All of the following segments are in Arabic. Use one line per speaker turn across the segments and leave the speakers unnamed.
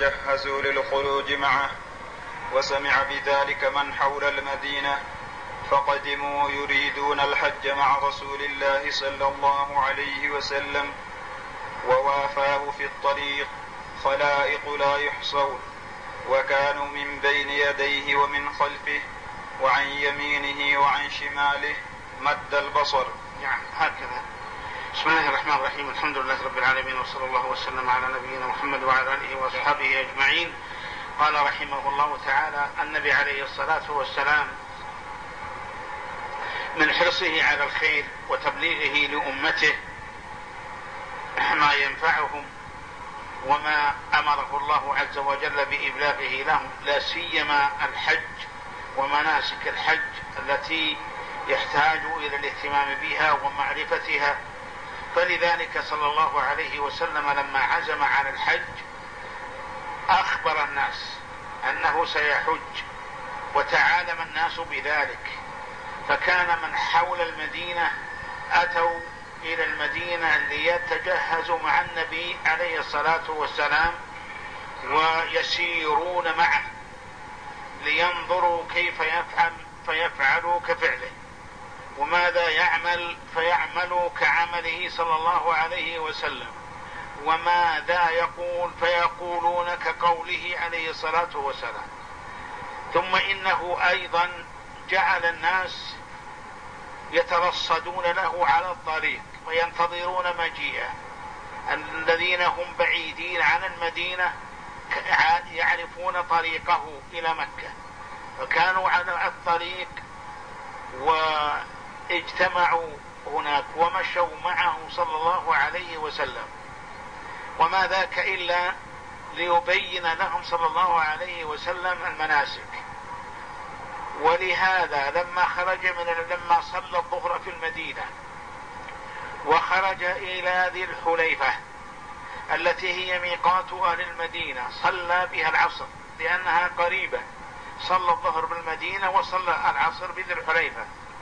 تجهزوا للخروج معه، وسمع بذلك من حول المدينة فقدموا يريدون الحج مع رسول الله صلى الله عليه وسلم، ووافاه في الطريق خلائق لا يحصون، وكانوا من بين يديه ومن خلفه وعن يمينه وعن شماله مد البصر.
نعم، هكذا. بسم الله الرحمن الرحيم، الحمد لله رب العالمين، وصلى الله وسلم على نبينا محمد وعلى آله وأصحابه أجمعين. قال رحمه الله تعالى: النبي عليه الصلاة والسلام من حرصه على الخير وتبليغه لأمته ما ينفعهم وما أمره الله عز وجل بإبلاغه لهم، لا سيما الحج ومناسك الحج التي يحتاج إلى الاهتمام بها ومعرفتها. فلذلك صلى الله عليه وسلم لما عزم على الحج أخبر الناس أنه سيحج، وتعالم الناس بذلك، فكان من حول المدينة أتوا إلى المدينة ليتجهزوا مع النبي عليه الصلاة والسلام ويسيرون معه لينظروا كيف يفعل فيفعلوا كفعله، وماذا يعمل فيعملوا كعمله صلى الله عليه وسلم، وماذا يقول فيقولون كقوله عليه الصلاة والسلام. ثم إنه أيضا جعل الناس يترصدون له على الطريق وينتظرون مجيئه. الذين هم بعيدين عن المدينة يعرفون طريقه إلى مكة، فكانوا على الطريق واجتمعوا هناك ومشوا معه صلى الله عليه وسلم، وما ذاك إلا ليبين لهم صلى الله عليه وسلم المناسك. ولهذا لما صلى الظهر في المدينة وخرج إلى ذي الحليفة التي هي ميقات أهل المدينة صلى بها العصر لأنها قريبة، صلى الظهر بالمدينة وصلى العصر بذي الحليفة،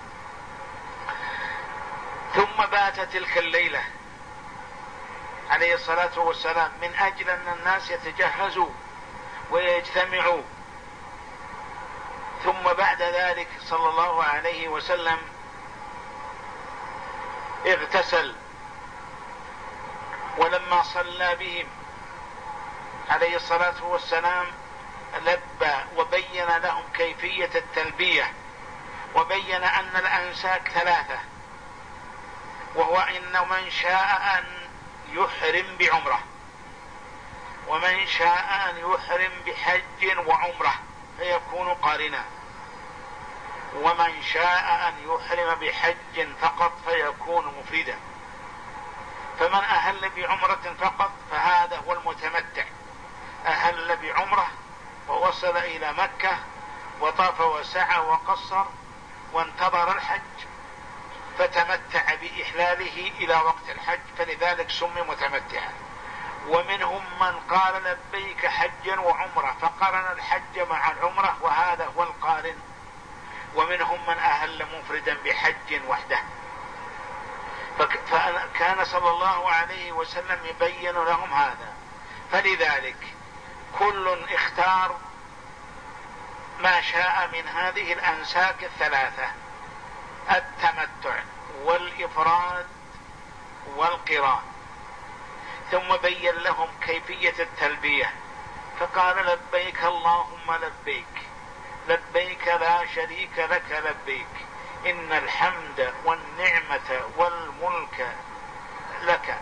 ثم بات تلك الليلة عليه الصلاة والسلام من أجل أن الناس يتجهزوا ويجتمعوا. ثم بعد ذلك صلى الله عليه وسلم اغتسل، ولما صلى بهم عليه الصلاة والسلام لبى وبين لهم كيفية التلبية، وبين أن الأنساك ثلاثة، وهو إن من شاء أن يحرم بعمرة، ومن شاء أن يحرم بحج وعمرة فيكون قارنا، ومن شاء أن يحرم بحج فقط فيكون مفردا. فمن أهل بعمرة فقط فهذا هو المتمتع، أهل بعمرة ووصل إلى مكة وطاف وسعى وقصر وانتظر الحج فتمتع بإحلاله إلى وقت الحج، فلذلك سمي متمتعا. ومنهم من قال لبيك حجا وعمرة فقرن الحج مع العمرة، وهذا هو القارن. ومنهم من أهل مفردا بحج وحده. فكان صلى الله عليه وسلم يبين لهم هذا، فلذلك كل اختار ما شاء من هذه الأنساك الثلاثة: التمتع والإفراد والقران. ثم بين لهم كيفية التلبية فقال: لبيك اللهم لبيك، لبيك لا شريك لك لبيك، إن الحمد والنعمة والملك لك.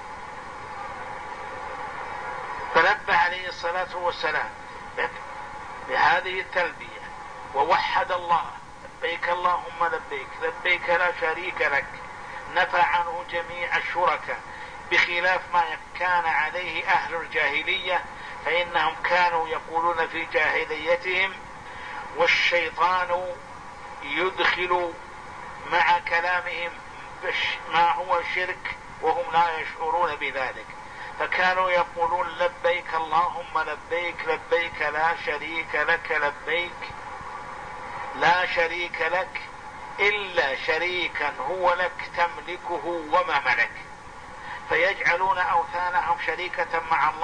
فلبى عليه الصلاة والسلام بهذه التلبية ووحد الله: لبيك اللهم لبيك، لبيك لا شريك لك. نفى عنه جميع الشركاء، بخلاف ما كان عليه أهل الجاهلية، فإنهم كانوا يقولون في جاهليتهم: والشيطان يدخل مع كلامهم ما هو شرك وهم لا يشعرون بذلك، فكانوا يقولون: لبيك اللهم لبيك، لبيك لا شريك لك لبيك، لا شريك لك إلا شريكا هو لك تملكه وما ملك. فيجعلون أوثانهم شريكة مع الله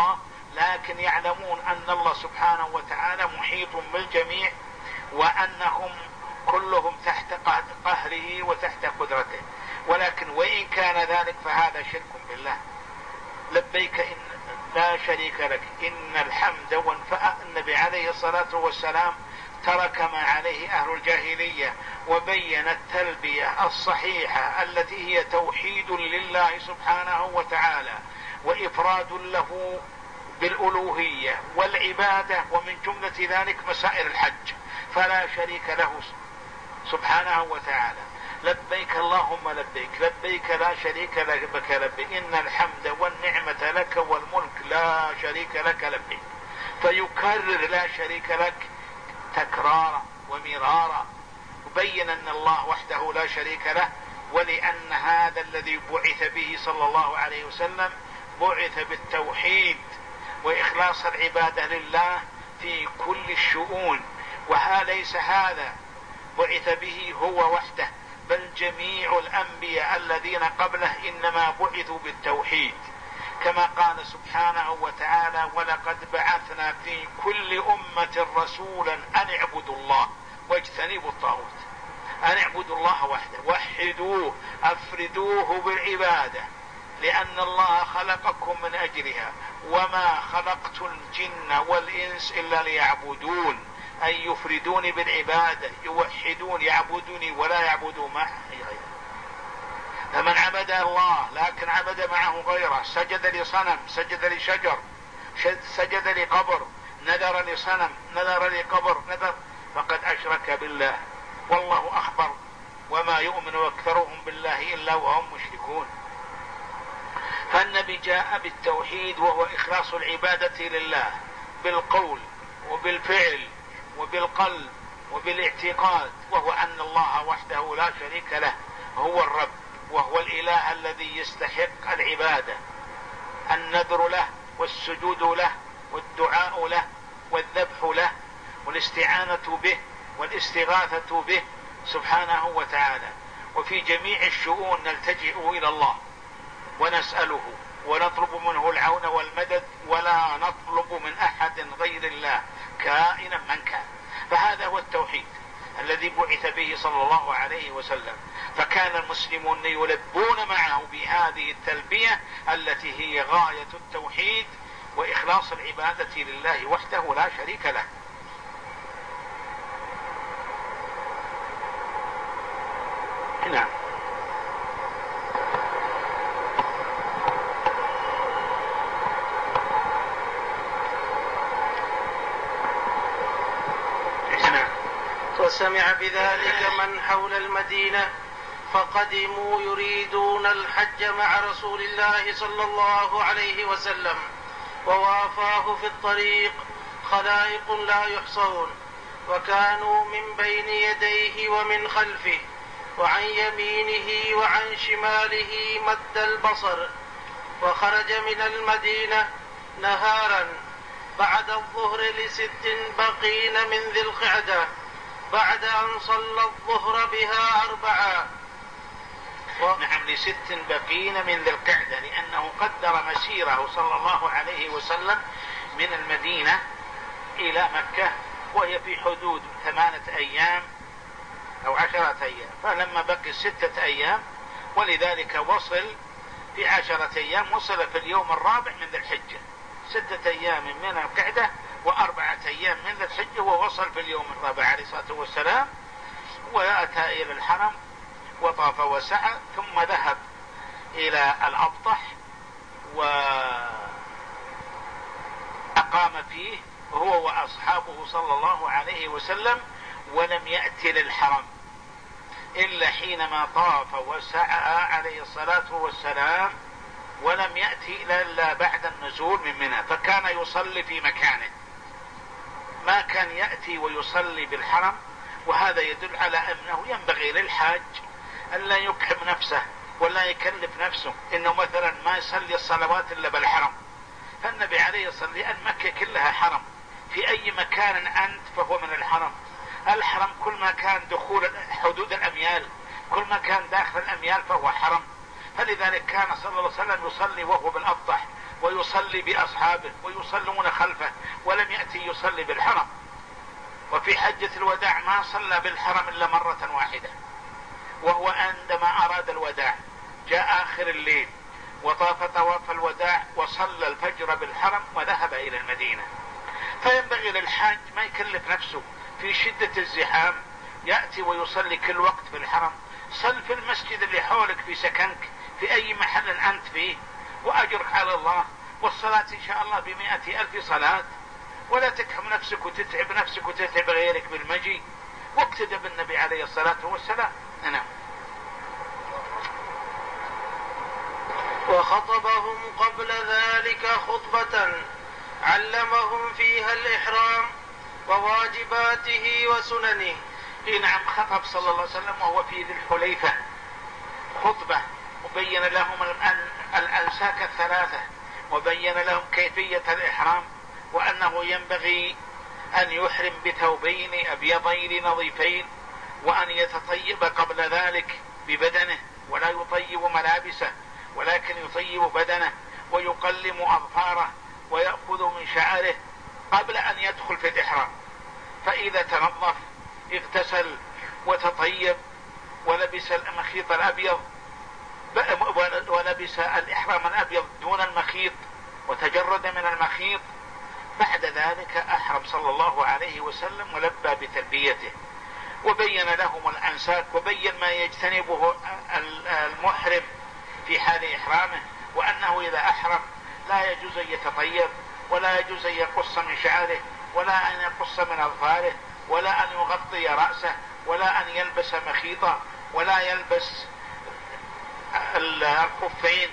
لكن يعلمون أن الله سبحانه وتعالى محيط بالجميع، وأنهم كلهم تحت قهره وتحت قدرته. ولكن وإن كان ذلك فهذا شرك بالله. لبيك إن لا شريك لك إن الحمد النبي عليه الصلاة والسلام ترك ما عليه أهل الجاهلية، وبين التلبية الصحيحة التي هي توحيد لله سبحانه وتعالى وإفراد له بالألوهية والعبادة، ومن جملة ذلك مسائل الحج، فلا شريك له سبحانه وتعالى. لبيك اللهم لبيك، لبيك لا شريك لك لبيك، إن الحمد والنعمة لك والملك لا شريك لك لبيك. فيكرر لا شريك لك تكرارا ومرارا، يبين أن الله وحده لا شريك له. ولأن هذا الذي بعث به صلى الله عليه وسلم بعث بالتوحيد وإخلاص العبادة لله في كل الشؤون، وليس هذا بعث به هو وحده، بل جميع الأنبياء الذين قبله إنما بعثوا بالتوحيد، كما قال سبحانه وتعالى: ولقد بعثنا في كل أمة رسولا أن اعبدوا الله واجتنبوا الطاغوت. أن اعبدوا الله وحده، وحدوه، أفردوه بالعبادة، لأن الله خلقكم من أجلها، وما خلقت الجن والإنس إلا ليعبدون، أي يفردوني بالعبادة، يوحدون، يعبدوني ولا يعبدوا معي غيره. فمن عبد الله لكن عبد معه غيره، سجد لصنم، سجد لشجر، سجد لقبر، نذر لصنم، نذر لقبر، نذر، فقد أشرك بالله، والله أخبر: وما يؤمن أكثرهم بالله إلا وهم مشركون. فالنبي جاء بالتوحيد وهو إخلاص العبادة لله بالقول وبالفعل وبالقلب وبالاعتقاد، وهو أن الله وحده لا شريك له هو الرب، وهو الإله الذي يستحق العبادة، النذر له والسجود له والدعاء له والذبح له والاستعانة به والاستغاثة به سبحانه وتعالى. وفي جميع الشؤون نلتجئ إلى الله ونسأله ونطلب منه العون والمدد، ولا نطلب من أحد غير الله كائنا من كان. فهذا هو التوحيد الذي بعث به صلى الله عليه وسلم. فكان المسلمون يلبون معه بهذه التلبية التي هي غاية التوحيد وإخلاص العبادة لله وحده لا شريك له. نعم.
وسمع بذلك من حول المدينة فقدموا يريدون الحج مع رسول الله صلى الله عليه وسلم، ووافاه في الطريق خلائق لا يحصون، وكانوا من بين يديه ومن خلفه وعن يمينه وعن شماله مد البصر. وخرج من المدينة نهارا بعد الظهر ل6 بقين من ذي القعدة، بعد أن صلى الظهر بها 4.
نعم، ل6 بقين من ذي القعدة، لأنه قدر مسيره صلى الله عليه وسلم من المدينة إلى مكة، وهي في حدود 8 أيام أو 10 أيام، فلما بقي 6 أيام، ولذلك وصل في 10 أيام، وصل في اليوم الرابع من ذي الحجة. 6 أيام من القعدة و4 أيام من ذي الحجة، ووصل في اليوم الرابع عليه الصلاة والسلام، وأتى إلى الحرم وطاف وسعى، ثم ذهب إلى الأبطح وأقام فيه هو وأصحابه صلى الله عليه وسلم، ولم يأتي للحرم إلا حينما طاف وسعى عليه الصلاة والسلام، ولم يأتي إلا بعد النزول من منى، فكان يصلي في مكانه، ما كان يأتي ويصلي بالحرم. وهذا يدل على أنه ينبغي للحاج أن لا يكحم نفسه ولا يكلف نفسه إنه مثلا ما يصلي الصلوات إلا بالحرم. فالنبي عليه الصلاة والسلام، لأن مكة كلها حرم، في أي مكان أنت فهو من الحرم. الحرم كل ما كان دخول حدود الأميال، كل ما كان داخل الأميال فهو حرم. فلذلك كان صلى الله عليه وسلم يصلي وهو بالأبطح، ويصلي بأصحابه ويصلون خلفه، ولم يأتي يصلي بالحرم. وفي حجة الوداع ما صلى بالحرم إلا مرة واحدة، وهو عندما أراد الوداع جاء آخر الليل وطاف طواف الوداع وصلى الفجر بالحرم وذهب إلى المدينة. فينبغي للحاج ما يكلف نفسه في شدة الزحام يأتي ويصلي كل وقت في الحرم. صل في المسجد اللي حولك في سكنك في أي محل أنت فيه، وأجرك على الله، والصلاة إن شاء الله ب100,000 صلاة، ولا تكحم نفسك وتتعب نفسك وتتعب غيرك بالمجي، واقتدى بالنبي عليه الصلاة والسلام. نعم.
وخطبهم قبل ذلك خطبة علمهم فيها الإحرام وواجباته وسننه.
نعم، خطب صلى الله عليه وسلم وهو في ذي الحليفة خطبة، وبين لهم الأنساك الثلاثة، وبين لهم كيفية الإحرام، وأنه ينبغي أن يحرم بثوبين أبيضين نظيفين، وأن يتطيب قبل ذلك ببدنه، ولا يطيب ملابسه ولكن يطيب بدنه، ويقلم أظفاره ويأخذ من شعره قبل أن يدخل في الإحرام. فإذا تنظف اغتسل وتطيب ولبس المخيط الأبيض ولبس الإحرام الأبيض دون المخيط وتجرد من المخيط، بعد ذلك أحرم صلى الله عليه وسلم ولبى بتلبيته، وبين لهم الأنساك، وبين ما يجتنبه المحرم في حال إحرامه، وأنه إذا أحرم لا يجوز أن يتطيب، ولا يجوز أن يقص من شعره، ولا أن يقص من أظفاره، ولا أن يغطي رأسه، ولا أن يلبس مخيطا، ولا يلبس الخفين.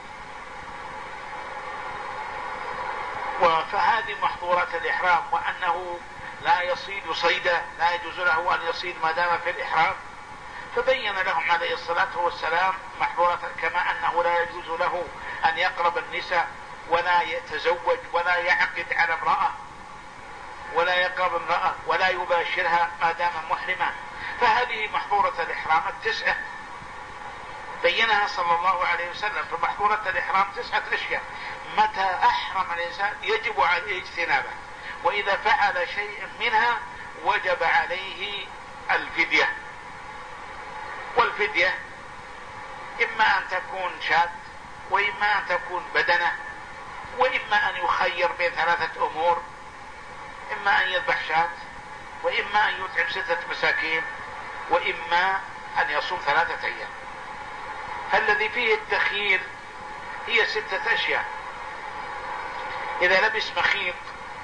فهذه محظورات الإحرام، وأنه لا يصيد صيدا، لا يجوز له أن يصيد ما دام في الإحرام. فبين لهم عليه الصلاة والسلام محظورات، كما أنه لا يجوز له أن يقرب النساء ولا يتزوج ولا يعقد على امرأة ولا يقرب امرأة ولا يباشرها ما دام محرما. فهذه محظورة الإحرام 9 بينها صلى الله عليه وسلم. فمحظورة الإحرام 9 أشياء متى أحرم الإنسان يجب عليه اجتنابه، وإذا فعل شيء منها وجب عليه الفدية. والفدية إما أن تكون شاة، وإما أن تكون بدنة، وإما أن يخير بين 3 أمور، إما أن يذبح شاة، وإما أن يطعم 6 مساكين، وإما أن يصوم 3 أيام. الذي فيه التخيير هي 6 أشياء. إذا لبس مخيط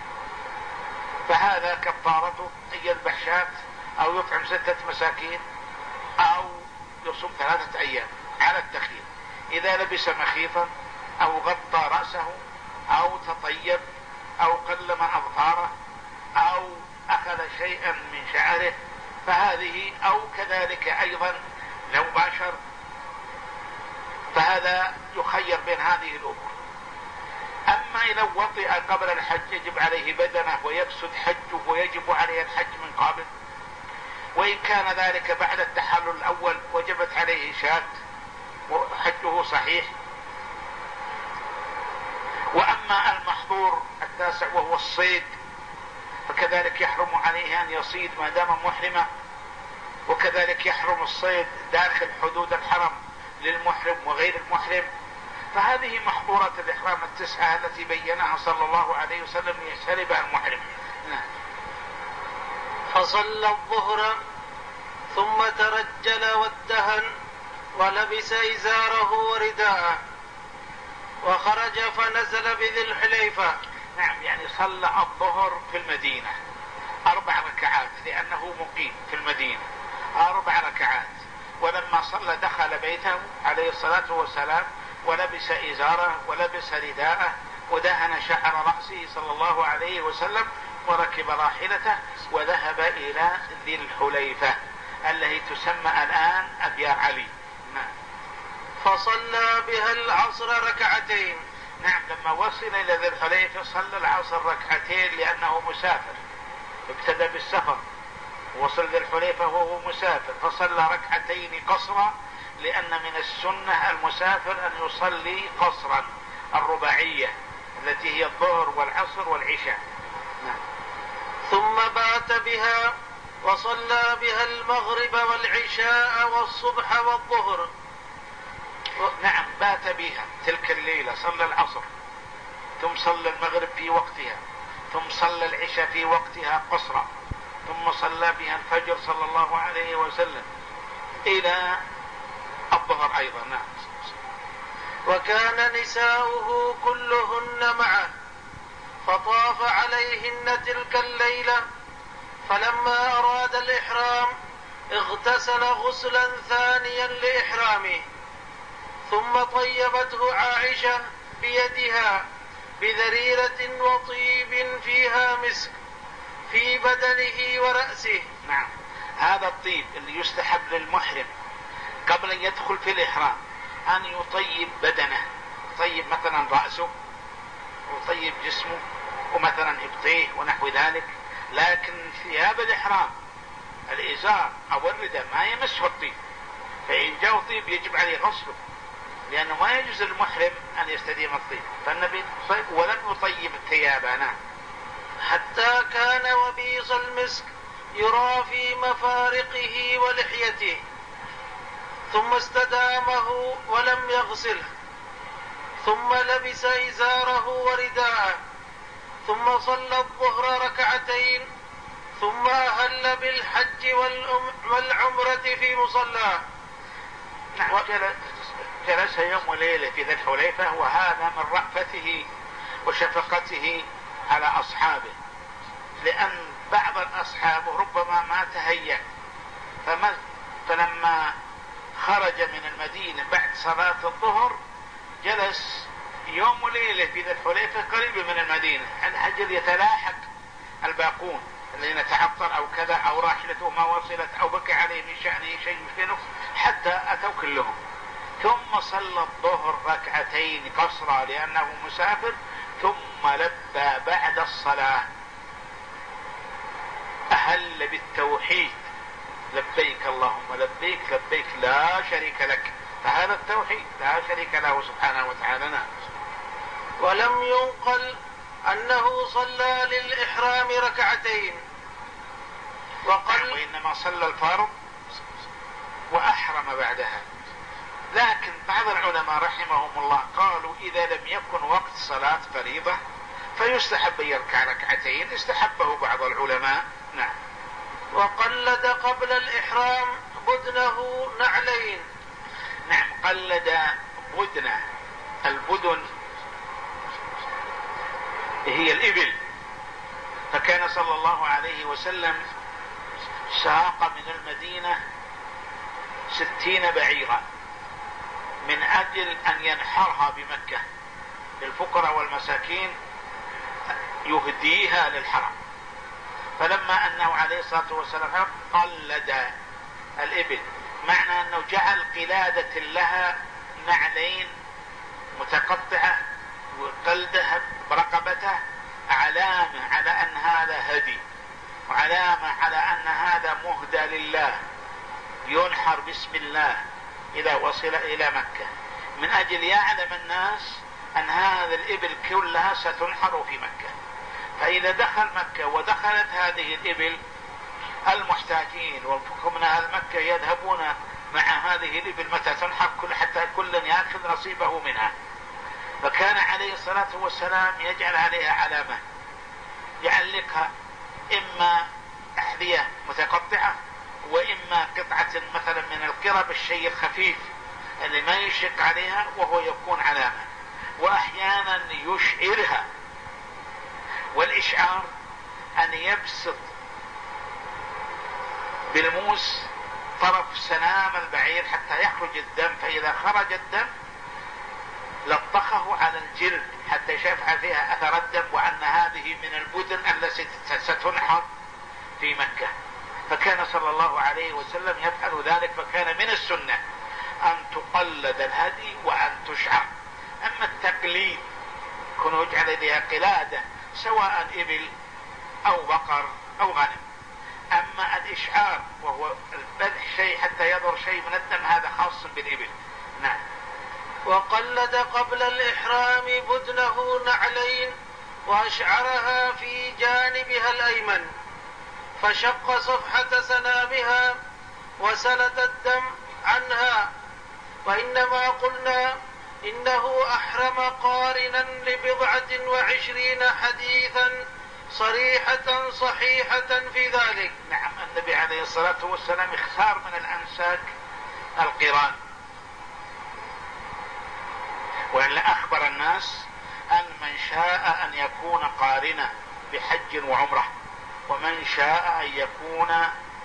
فهذا كفارته أن يذبح شاة أو يطعم 6 مساكين أو يصوم 3 أيام على التخيير. إذا لبس مخيطا أو غطى رأسه أو تطيب أو قلم أظفاره أو أخذ شيئا من شعره فهذه، أو كذلك أيضا لو باشر، فهذا يخير بين هذه الأمور. أما لو وطئ قبل الحج يجب عليه بدنه ويفسد حجه ويجب عليه الحج من قبل، وإن كان ذلك بعد التحلل الأول وجبت عليه شاة وحجه صحيح. وأما المحظور 9 وهو الصيد فكذلك يحرم عليه أن يصيد ما دام محرما، وكذلك يحرم الصيد داخل حدود الحرم للمحرم وغير المحرم. فهذه محظورات الإحرام 9 التي بينها صلى الله عليه وسلم يجتنبها المحرم.
فصلى الظهر ثم ترجل وادهن ولبس إزاره ورداءه وخرج فنزل بذي الحليفة.
نعم، يعني صلى الظهر في المدينة 4 ركعات لأنه مقيم في المدينة 4 ركعات، ولما صلى دخل بيته عليه الصلاة والسلام ولبس إزاره ولبس رداءه ودهن شعر رأسه صلى الله عليه وسلم وركب راحلته وذهب إلى ذي الحليفة التي تسمى الآن أبيار علي. نعم.
فصلى بها العصر 2.
نعم، لما وصل إلى ذي الحليفة صلى العصر 2 لأنه مسافر، ابتدى بالسفر وصل ذي الحليفة وهو مسافر فصلى 2 قصرا، لأن من السنة المسافر أن يصلي قصرا الرباعية التي هي الظهر والعصر والعشاء.
ثم بات بها وصلى بها المغرب والعشاء والصبح والظهر.
نعم، بات بها تلك الليلة، صلى العصر ثم صلى المغرب في وقتها، ثم صلى العشاء في وقتها قصرا، ثم صلى بها الفجر صلى الله عليه وسلم إلى الظهر أيضا. نعم.
وكان نساؤه كلهن معه، فطاف عليهن تلك الليلة، فلما أراد الإحرام اغتسل غسلا ثانيا لإحرامه، ثم طيبته عائشة بيدها بذريرة وطيب فيها مسك في بدنه ورأسه.
نعم، هذا الطيب اللي يستحب للمحرم قبل أن يدخل في الإحرام أن يطيب بدنه، يطيب مثلا رأسه ويطيب جسمه ومثلا إبطيه ونحو ذلك، لكن ثياب الإحرام الإزار أو الرداء ما يمسه الطيب، فإن جاء طيب يجب عليه غسله، لأنه ما يجوز المحرم أن يستديم الطيب، فالنبي طيب ولم يطيب ثيابنا
حتى كان وبيص المسك يرى في مفارقه ولحيته، ثم استدامه ولم يغسله، ثم لبس إزاره ورداءه، ثم صلى الظهر ركعتين، ثم أهل بالحج والعمرة في مصلاه.
جلس يوم وليلة في ذي الحليفة، وهذا من رأفته وشفقته على أصحابه، لأن بعض الأصحاب ربما ما تهيأ، فلما خرج من المدينة بعد صلاة الظهر جلس يوم وليلة في ذي الحليفة قريب من المدينة، الحجر يتلاحق الباقون الذين تعطر أو كذا أو راحلته ما وصلت أو بقي عليه من شأنه شيء يشغله حتى أتوا كلهم، ثم صلى الظهر ركعتين قصرا لأنه مسافر، ثم لبى بعد الصلاة، أهل بالتوحيد، لبيك اللهم لبيك لبيك لا شريك لك، فهذا التوحيد لا شريك له سبحانه وتعالى.
ولم ينقل أنه صلى للإحرام ركعتين،
وإنما صلى الفرض وأحرم بعدها، لكن بعض العلماء رحمهم الله قالوا إذا لم يكن وقت صلاة فريضة فيستحب يركع ركعتين، استحبه بعض العلماء. نعم.
وقلد قبل الإحرام بدنه نعلين.
نعم، قلد بدنه، البدن هي الإبل، فكان صلى الله عليه وسلم ساق من المدينة 60 بعيرا من أجل أن ينحرها بمكة للفقراء والمساكين يهديها للحرم، فلما أنه عليه الصلاة والسلام قلد الإبل، معنى أنه جعل قلادة لها نعلين متقطعة وقلدها برقبته علامة على أن هذا هدي، وعلامة على أن هذا مهدى لله ينحر بسم الله إذا وصل إلى مكة، من أجل يعلم الناس أن هذا الإبل كلها ستنحر في مكة، فإذا دخل مكة ودخلت هذه الإبل المحتاجين والفقراء من أهل مكة يذهبون مع هذه الإبل متى تنحر حتى كل يأخذ نصيبه منها، فكان عليه الصلاة والسلام يجعل عليها علامة، يعلقها إما أحذية متقطعة وإما قطعة مثلا من القرب الشيء الخفيف اللي ما يشق عليها وهو يكون علامة، وأحيانا يشعرها، والإشعار أن يبسط بالموس طرف سنام البعير حتى يخرج الدم، فإذا خرج الدم لطخه على الجلد حتى يشافع فيها أثر الدم، وأن هذه من البدن التي ستنحر في مكة، فكان صلى الله عليه وسلم يفعل ذلك، فكان من السنة أن تقلد الهدي وأن تشعر. أما التقليد كونه يجعل لها قلادة سواء إبل أو بقر أو غنم، أما الإشعار وهو البدح شيء حتى يظهر شيء من الدم هذا خاص بالإبل. نعم.
وقلد قبل الإحرام بدنه نعلين وأشعرها في جانبها الأيمن، فشق صفحة سنامها وسلت الدم عنها، وإنما قلنا إنه أحرم قارنا ل20 حديثا صريحة صحيحة في ذلك.
نعم، النبي عليه الصلاة والسلام اختار من الأنساك القران، وإلا أخبر الناس أن من شاء أن يكون قارنا بحج وعمرة، ومن شاء أن يكون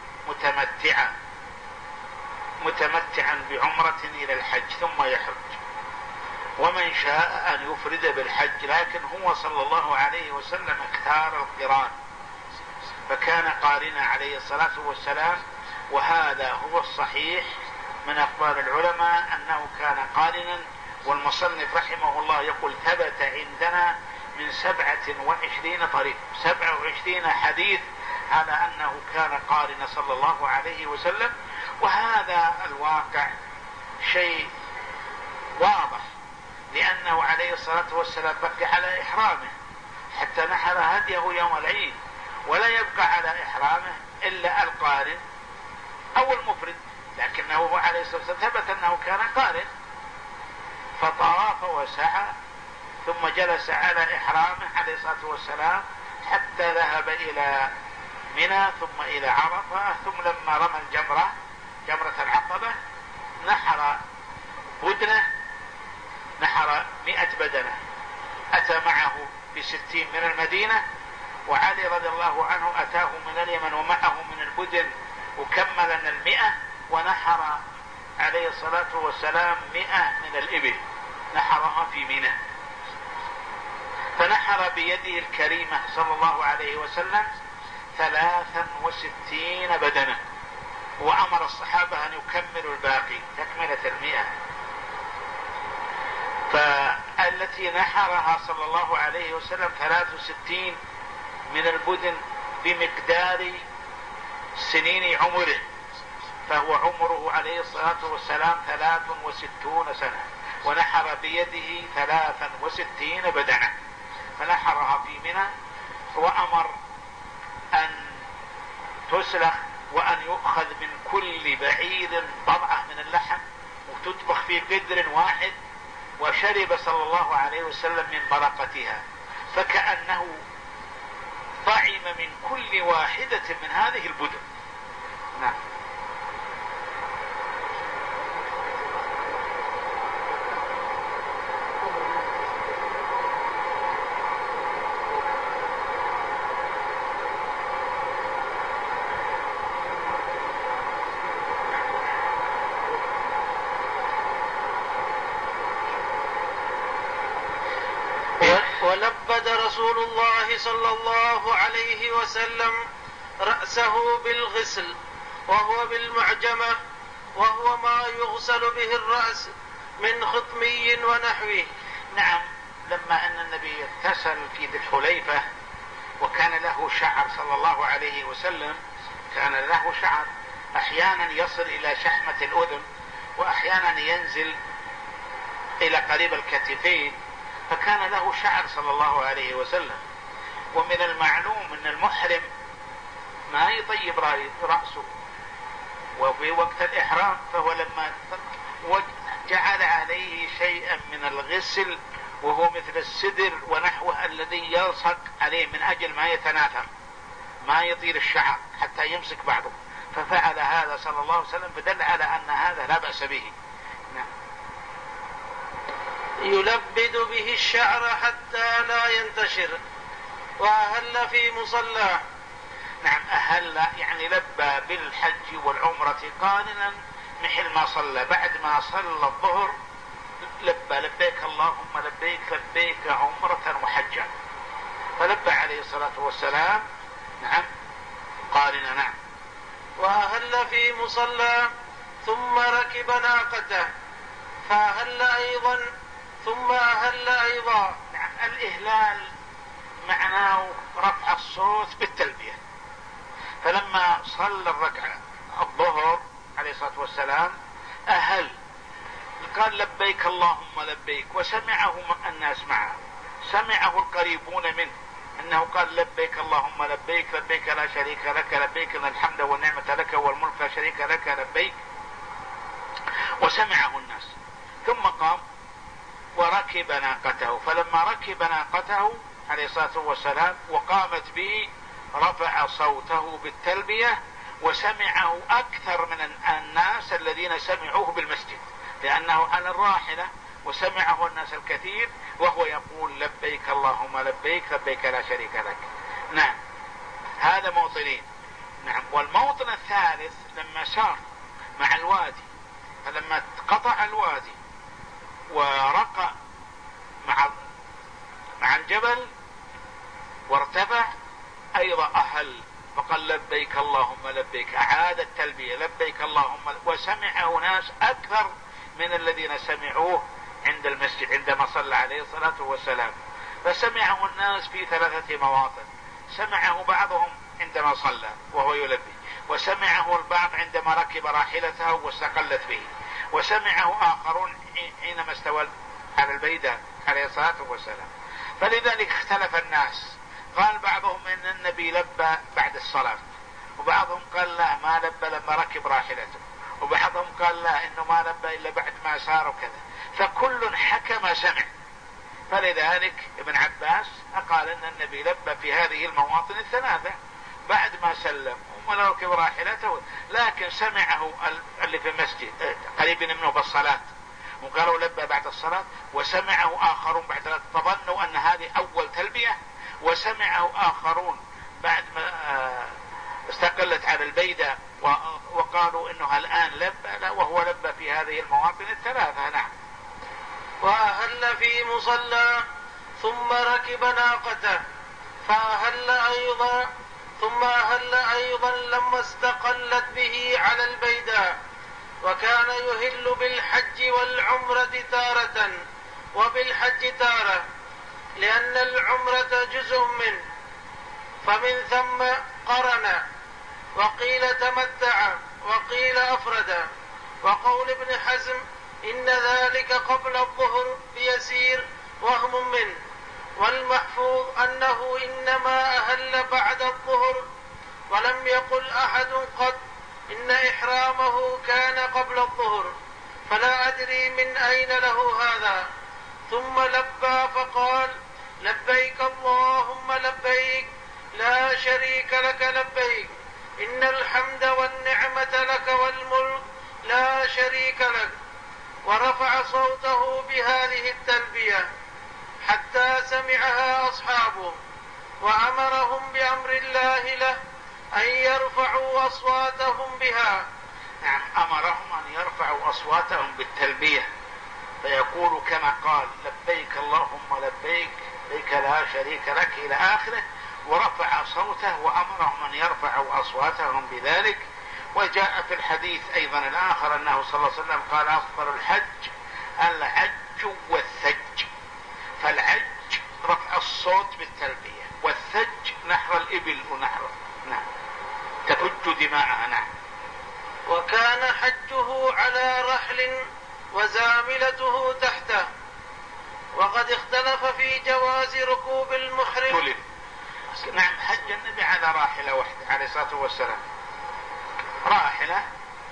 متمتعا بعمرة إلى الحج ثم يحج، ومن شاء أن يفرد بالحج، لكن هو صلى الله عليه وسلم اختار القران فكان قارنا عليه الصلاة والسلام. وهذا هو الصحيح من أخبار العلماء أنه كان قارنا. والمصنف رحمه الله يقول ثبت عندنا من 27 طريق 27 حديث على أنه كان قارنا صلى الله عليه وسلم. وهذا الواقع شيء واضح، لأنه عليه الصلاة والسلام بقي على إحرامه حتى نحر هديه يوم العيد، ولا يبقى على إحرامه إلا القارن أو المفرد، لكنه عليه الصلاة والسلام ثبت أنه كان قارن، فطاف وسعى ثم جلس على إحرامه عليه الصلاة والسلام حتى ذهب إلى منى ثم إلى عرفة، ثم لما رمى جمرة العقبة نحر بدنه، نحر 100 بدنة، أتى معه ب60 من المدينة، وعلي رضي الله عنه أتاه من اليمن ومعه من البدن وكمل 100، ونحر عليه الصلاة والسلام 100 من الإبل نحرها في منى، فنحر بيده الكريمة صلى الله عليه وسلم 63 بدنة، وأمر الصحابة أن يكملوا الباقي تكملة 100. فالتي نحرها صلى الله عليه وسلم 63 من البدن بمقدار سنين عمره، فهو عمره عليه الصلاة والسلام 63 سنة، ونحر بيده 63 بدنة فنحرها في منى، وأمر أن تسلخ وأن يؤخذ من كل بعير ضبعة من اللحم وتطبخ في قدر واحد، وشرب صلى الله عليه وسلم من برقتها، فكأنه طعم من كل واحدة من هذه البدن. نعم.
ولبد رسول الله صلى الله عليه وسلم رأسه بالغسل، وهو بالمعجمة، وهو ما يغسل به الرأس من خطمي ونحوه.
نعم، لما أن النبي اغتسل في ذي الحليفة وكان له شعر صلى الله عليه وسلم، كان له شعر أحيانا يصل إلى شحمة الأذن وأحيانا ينزل إلى قريب الكتفين، فكان له شعر صلى الله عليه وسلم. ومن المعلوم أن المحرم ما يطيب رأسه وفي وقت الإحرام، فهو لما جعل عليه شيئا من الغسل وهو مثل السدر ونحوه الذي يلصق عليه من أجل ما يتناثر ما يطير الشعر حتى يمسك بعضه، ففعل هذا صلى الله عليه وسلم، فدل على أن هذا لا بأس به. نعم.
يلبد به الشعر حتى لا ينتشر. وأهل في مصلاه.
نعم، أهل يعني لبى بالحج والعمرة قارنا مثل ما صلى، بعد ما صلى الظهر لبى لبيك اللهم لبيك لبيك عمرة وحجا، فلبى عليه الصلاة والسلام. نعم، قارنا. نعم.
وأهل في مصلى ثم ركب ناقته فأهل أيضا ثم أهل أيضا.
نعم، الإهلال معناه رفع الصوت بالتلبية، فلما صلى الركعة الظهر عليه الصلاة والسلام أهل قال لبيك اللهم لبيك، وسمعه الناس معه، سمعه القريبون منه انه قال لبيك اللهم لبيك، لبيك لا شريك لك لبيك ان الحمد والنعمة لك والملك لا شريك لك لبيك، وسمعه الناس. ثم قام وركب ناقته، فلما ركب ناقته عليه الصلاة والسلام وقامت به رفع صوته بالتلبية، وسمعه أكثر من الناس الذين سمعوه بالمسجد، لأنه على الراحلة وسمعه الناس الكثير وهو يقول لبيك اللهم لبيك، لبيك لا شريك لك. نعم، هذا موطنين. نعم. والموطن الثالث لما سار مع الوادي، فلما قطع الوادي ورقى مع الجبل وارتفع أيضا أهل، فقال لبيك اللهم لبيك، أعاد التلبية لبيك اللهم، وسمعه ناس أكثر من الذين سمعوه عند المسجد عندما صلى عليه الصلاة والسلام. فسمعه الناس في 3 مواطن، سمعه بعضهم عندما صلى وهو يلبي، وسمعه البعض عندما ركب راحلته واستقلت به، وسمعه آخرون حينما استوى على البيداء عليه الصلاة والسلام. فلذلك اختلف الناس، قال بعضهم ان النبي لبى بعد الصلاة، وبعضهم قال لا ما لبى لما ركب راحلته، وبعضهم قال لا انه ما لبى الا بعد ما سار وكذا، فكل حكى ما سمع. فلذلك ابن عباس قال ان النبي لبى في هذه المواطن الثلاثة بعد ما سلم وما ركب راحلته، لكن سمعه اللي في المسجد قريب منه بالصلاة وقالوا لبى بعد الصلاة، وسمعه آخرون بعد، فظنوا أن هذه أول تلبية، وسمعه آخرون بعد ما استقلت على البيداء وقالوا إنه الآن لبى، لا وهو لبى في هذه المواطن الثلاثة. نعم.
وأهل في مصلى ثم ركب ناقته فأهل أيضا، ثم أهل أيضا لما استقلت به على البيداء، وكان يهل بالحج والعمرة تارة وبالحج تارة، لأن العمرة جزء منه، فمن ثم قرن، وقيل تمتع، وقيل أفرد. وقول ابن حزم إن ذلك قبل الظهر بيسير وهم منه، والمحفوظ أنه إنما أهل بعد الظهر، ولم يقل أحد قد إن إحرامه كان قبل الظهر، فلا أدري من أين له هذا. ثم لبى فقال لبيك اللهم لبيك لا شريك لك لبيك، إن الحمد والنعمة لك والملك لا شريك لك، ورفع صوته بهذه التلبية حتى سمعها أصحابه، وأمرهم بأمر الله له أن يرفعوا أصواتهم بها.
نعم، أمرهم أن يرفعوا أصواتهم بالتلبية، فيقول كما قال لبيك اللهم لبيك، لبيك لا شريك لك إلى آخره، ورفع صوته وأمرهم أن يرفعوا أصواتهم بذلك. وجاء في الحديث أيضا الآخر أنه صلى الله عليه وسلم قال أفضل الحج العج والثج، فالعج رفع الصوت بالتلبية، والثج نحر الإبل ونحر تفج دماءها. نعم.
وكان حجه على رحل وزاملته تحته. وقد اختلف في جواز ركوب المحرم.
نعم، حج النبي على راحلة واحدة عليه الصلاة والسلام، راحلة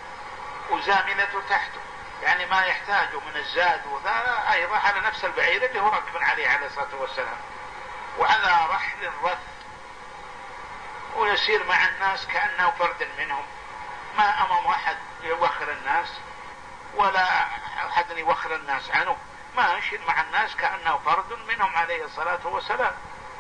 وزاملته تحته، يعني ما يحتاجه من الزاد، وذا أيضا على نفس البعير اللي هو ركب عليه عليه الصلاة والسلام، وعلى رحل رث، ويسير مع الناس كأنه فرد منهم، ما أمام أحد يوخر الناس ولا أحد يوخر الناس عنه، ما يشير مع الناس كأنه فرد منهم عليه الصلاة والسلام،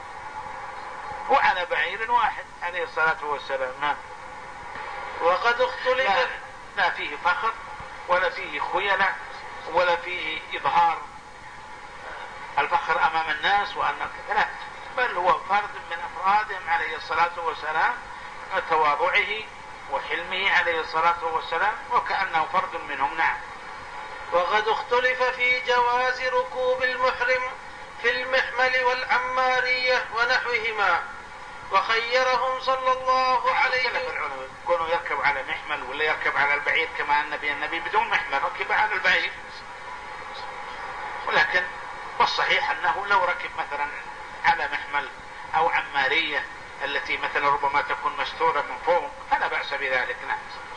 وعلى بعير واحد عليه الصلاة والسلام. نعم.
وقد اختلف،
لا فيه فخر ولا فيه خيلة ولا فيه إظهار الفخر أمام الناس وأن لا، بل هو فرد من أفرادهم عليه الصلاة والسلام، تواضعه وحلمه عليه الصلاة والسلام، وكأنه فرد منهم. نعم.
وقد اختلف في جواز ركوب المحرم في المحمل والعمارية ونحوهما، وخيرهم صلى الله عليه
وسلم كونه يركب على محمل ولا يركب على البعير، كما النبي بدون محمل ركب على البعير أنه لو ركب مثلا على محمل أو عمارية التي مثلا ربما تكون مستورة من فوق فلا بأس بذلك. نعم.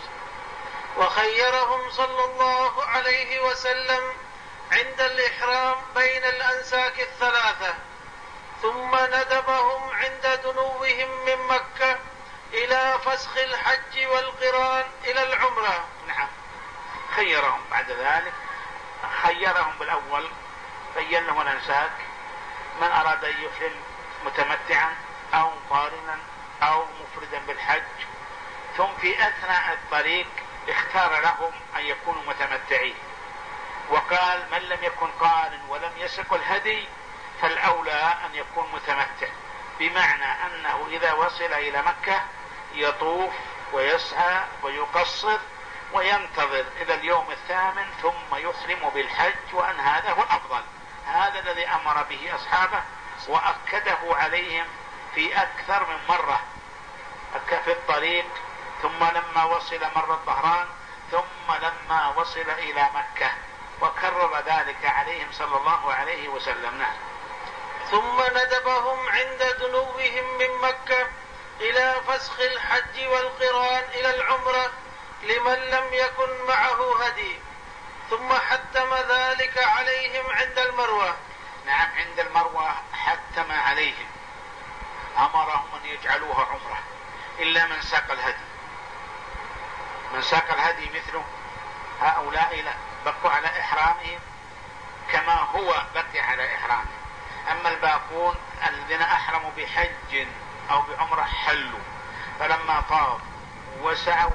وخيرهم صلى الله عليه وسلم عند الإحرام بين الأنساك الثلاثة، ثم ندبهم عند دنوهم من مكة إلى فسخ الحج والقران إلى العمرة.
نعم. خيرهم بعد ذلك، خيرهم بالأول بين لهم الأنساك، من أراد أن يحرم متمتعا أو قارنا أو مفردا بالحج، ثم في أثناء الطريق اختار لهم أن يكونوا متمتعين، وقال من لم يكن قارن ولم يسق الهدي فالأولى أن يكون متمتع، بمعنى أنه إذا وصل إلى مكة يطوف ويسعى ويقصر وينتظر إلى اليوم الثامن ثم يحرم بالحج، وأن هذا هو الأفضل. هذا الذي أمر به أصحابه وأكده عليهم في أكثر من مرة في الطريق، ثم لما وصل مر الظهران، ثم لما وصل إلى مكة، وكرر ذلك عليهم صلى الله عليه وسلم. نعم.
ثم ندبهم عند دنوهم من مكة إلى فسخ الحج والقران إلى العمرة لمن لم يكن معه هدي، ثم حتم ذلك عليهم عند المروة.
نعم. عند المروة حتم عليهم، أمرهم أن يجعلوها عمرة إلا من ساق الهدي. من ساق الهدي مثله هؤلاء لا، بقوا على إحرامهم كما هو بقي على إحرامه. أما الباقون الذين أحرموا بحج أو بعمرة حلوا، فلما طاف وسعوا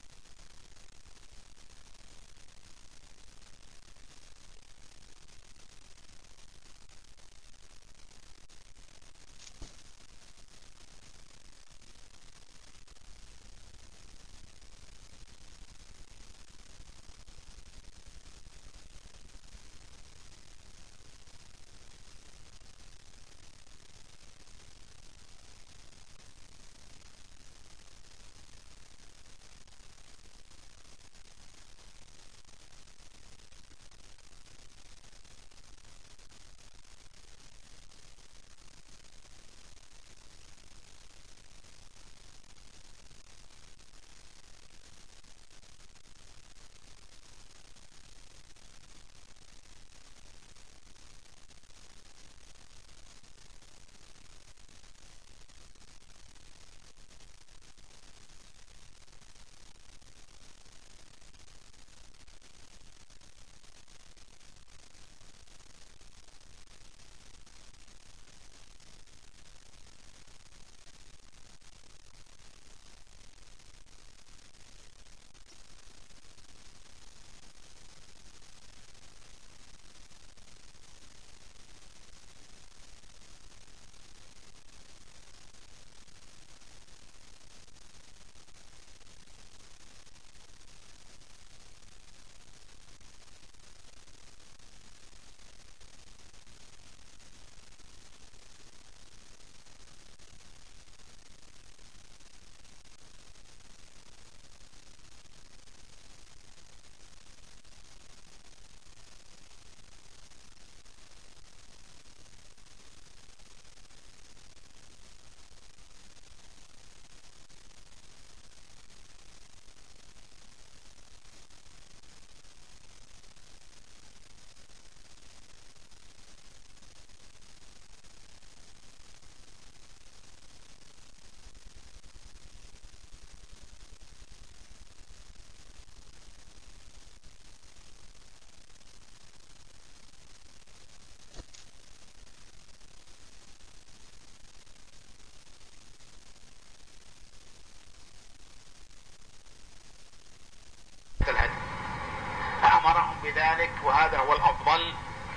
بذلك، وهذا هو الأفضل.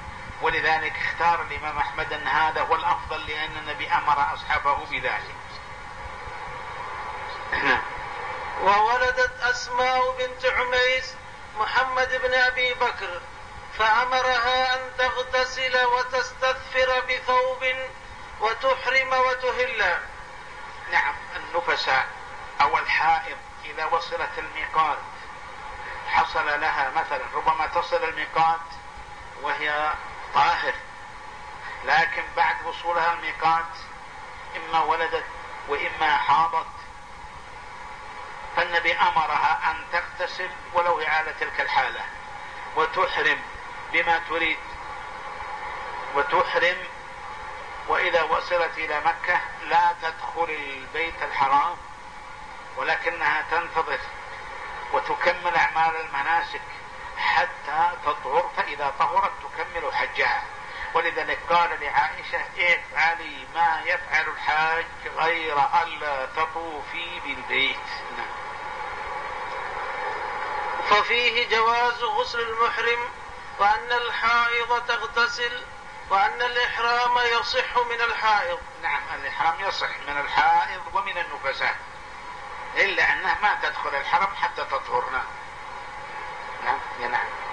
ولذلك اختار الإمام أحمد أن هذا هو الأفضل، لأن النبي أمر أصحابه بذلك.
وولدت أسماء بنت عميس محمد بن أبي بكر، فأمرها أن تغتسل وتستثفر بثوب وتحرم وتهل.
نعم. النفساء أو الحائض إذا وصلت الميقات حصل لها مثلا ربما تصل الميقات وهي طاهر، لكن بعد وصولها الميقات إما ولدت وإما حاضت، فالنبي أمرها أن تغتسل ولو على تلك الحالة وتحرم بما تريد، وتحرم. وإذا وصلت إلى مكة لا تدخل البيت الحرام، ولكنها تنتظر وتكمل أعمال المناسك حتى تطهر، فإذا طهرت تكمل حجها. ولذلك قال لعائشة: افعلي ما يفعل الحاج غير ألا تطوفي بالبيت.
ففيه جواز غسل المحرم، وأن الحائض تغتسل، وأن الإحرام يصح من الحائض.
نعم، الإحرام يصح من الحائض ومن النفساء، إلا أنها ما تدخل الحرم حتى تطهرنا. نعم.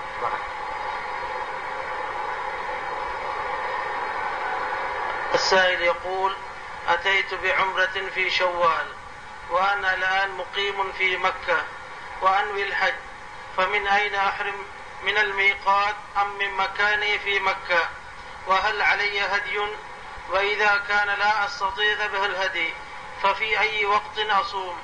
السائل يقول: أتيت بعمرة في شوال، وأنا الآن مقيم في مكة وأنوي الحج، فمن أين أحرم؟ من الميقات أم من مكاني في مكة؟ وهل علي هدي؟ وإذا كان لا أستطيع به الهدي ففي أي وقت أصوم؟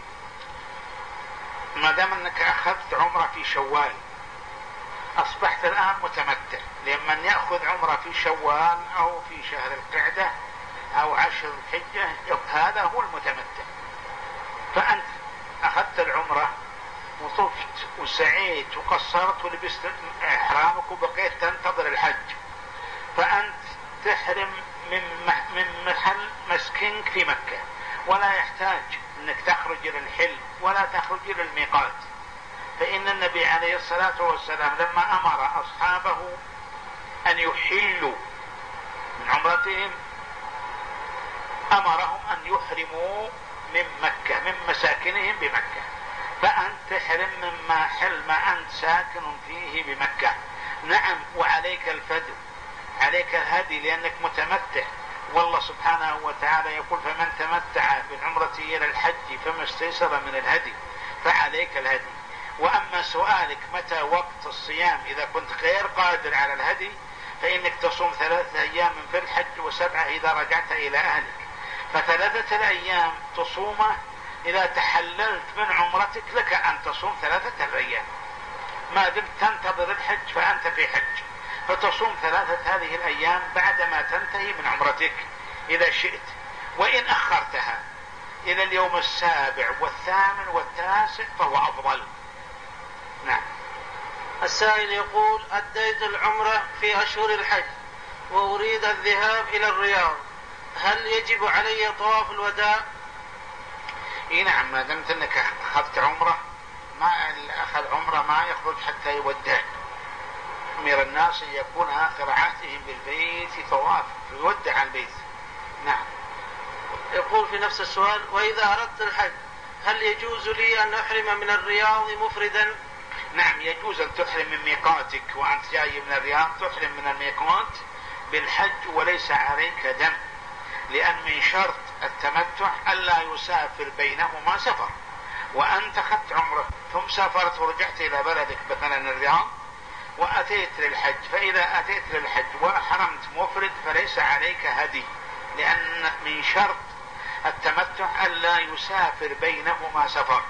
ما دام أنك أخذت عمرة في شوال أصبحت الآن متمتع، لمن يأخذ عمرة في شوال أو في شهر القعدة أو 10 الحجة هذا هو المتمتع. فأنت أخذت العمرة وطفت وسعيت وقصرت ولبست إحرامك وبقيت تنتظر الحج، فأنت تحرم من محل مسكنك في مكة، ولا يحتاج أنك تخرج إلى الحل ولا تخرج إلى الميقات. فإن النبي عليه الصلاة والسلام لما أمر أصحابه أن يحلوا من عمرتهم أمرهم أن يحرموا من مكة، من مساكنهم بمكة. فأنت تحرم مما حل ما أنت ساكن فيه بمكة. نعم، وعليك الفدي، عليك الهدي لأنك متمتع، والله سبحانه وتعالى يقول: فمن تمتع بالعمرة إلى الحج فما استيسر من الهدي، فعليك الهدي. وأما سؤالك متى وقت الصيام إذا كنت غير قادر على الهدي، فإنك تصوم 3 أيام في الحج و7 إذا رجعت إلى أهلك. ف3 الأيام تصومه إذا تحللت من عمرتك، لك أن تصوم 3 أيام ما دمت تنتظر الحج، فأنت في حج، فتصوم 3 هذه الأيام بعدما تنتهي من عمرتك إذا شئت. وإن أخرتها إلى اليوم 7 و8 و9 فهو أفضل. نعم.
السائل يقول: أديت العمرة في أشهر الحج وأريد الذهاب إلى الرياض، هل يجب علي طواف الوداع؟
نعم، ما دمت أنك أخذت عمرة، ما أخذ عمرة ما يخرج حتى يودع. أمير الناس يكون آخر عهدهم بالبيت طواف يودع البيت. نعم.
يقول في نفس السؤال: وإذا أردت الحج هل يجوز لي أن أحرم من الرياض مفردا؟
نعم، يجوز أن تحرم من ميقاتك وأنت جاي من الرياض، تحرم من الميقات بالحج وليس عليك دم، لأن من شرط التمتع ألا يسافر بينهما سفر. وأنت أخذت عمرة ثم سافرت ورجعت إلى بلدك مثلا الرياض وأتيت للحج، فإذا أتيت للحج وأحرمت مفرد فليس عليك هدي، لأن من شرط التمتع ألا يسافر بينهما سفر.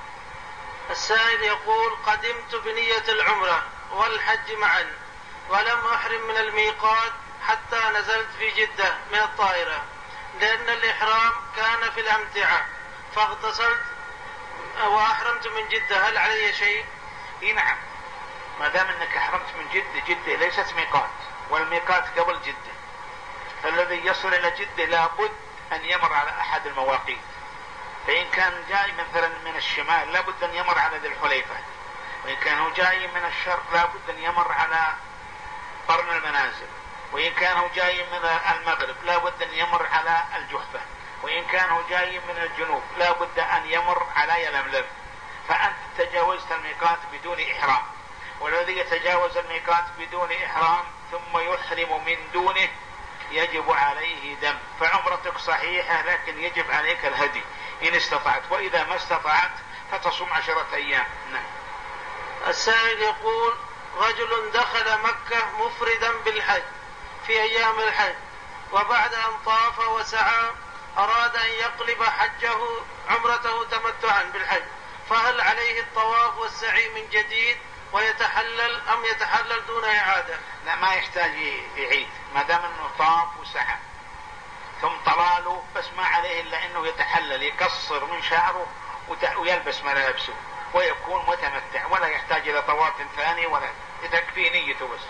السائل يقول: قدمت بنية العمرة والحج معا ولم أحرم من الميقات حتى نزلت في جدة من الطائرة، لأن الإحرام كان في الأمتعة، فاغتسلت وأحرمت من جدة، هل علي شيء؟
نعم، ما دام أنك أحرمت من جدة، جدة ليست ميقات، والميقات قبل جدة، فالذي يصل إلى جدة لابد أن يمر على أحد المواقيت. فإن كان جاي مثلا من الشمال لابد أن يمر على ذي الحليفة، وإن كان جاي من الشرق لابد أن يمر على قرن المنازل، وإن كان جاي من المغرب لابد أن يمر على الجحفة، وإن كان جاي من الجنوب لابد أن يمر على يلملم. فأنت تجاوزت الميقات بدون إحرام، والذي يتجاوز الميقات بدون إحرام ثم يحرم من دونه يجب عليه دم. فعمرتك صحيحة لكن يجب عليك الهدي إن استطعت، وإذا ما استطعت فتصوم 10 أيام. نعم.
السائل يقول: رجل دخل مكة مفردا بالحج في أيام الحج، وبعد أن طاف وسعى أراد أن يقلب حجه عمرته تمتعا بالحج، فهل عليه الطواف والسعي من جديد ويتحلل أم يتحلل دون إعادة؟
لا، ما يحتاج يعيد ما دام أنه طاف وسعى ثم طلاله، بس ما عليه إلا أنه يتحلل، يقصر من شعره ويلبس ملابسه ويكون متمتع، ولا يحتاج إلى طواف ثاني ولا تكفي نيته بس.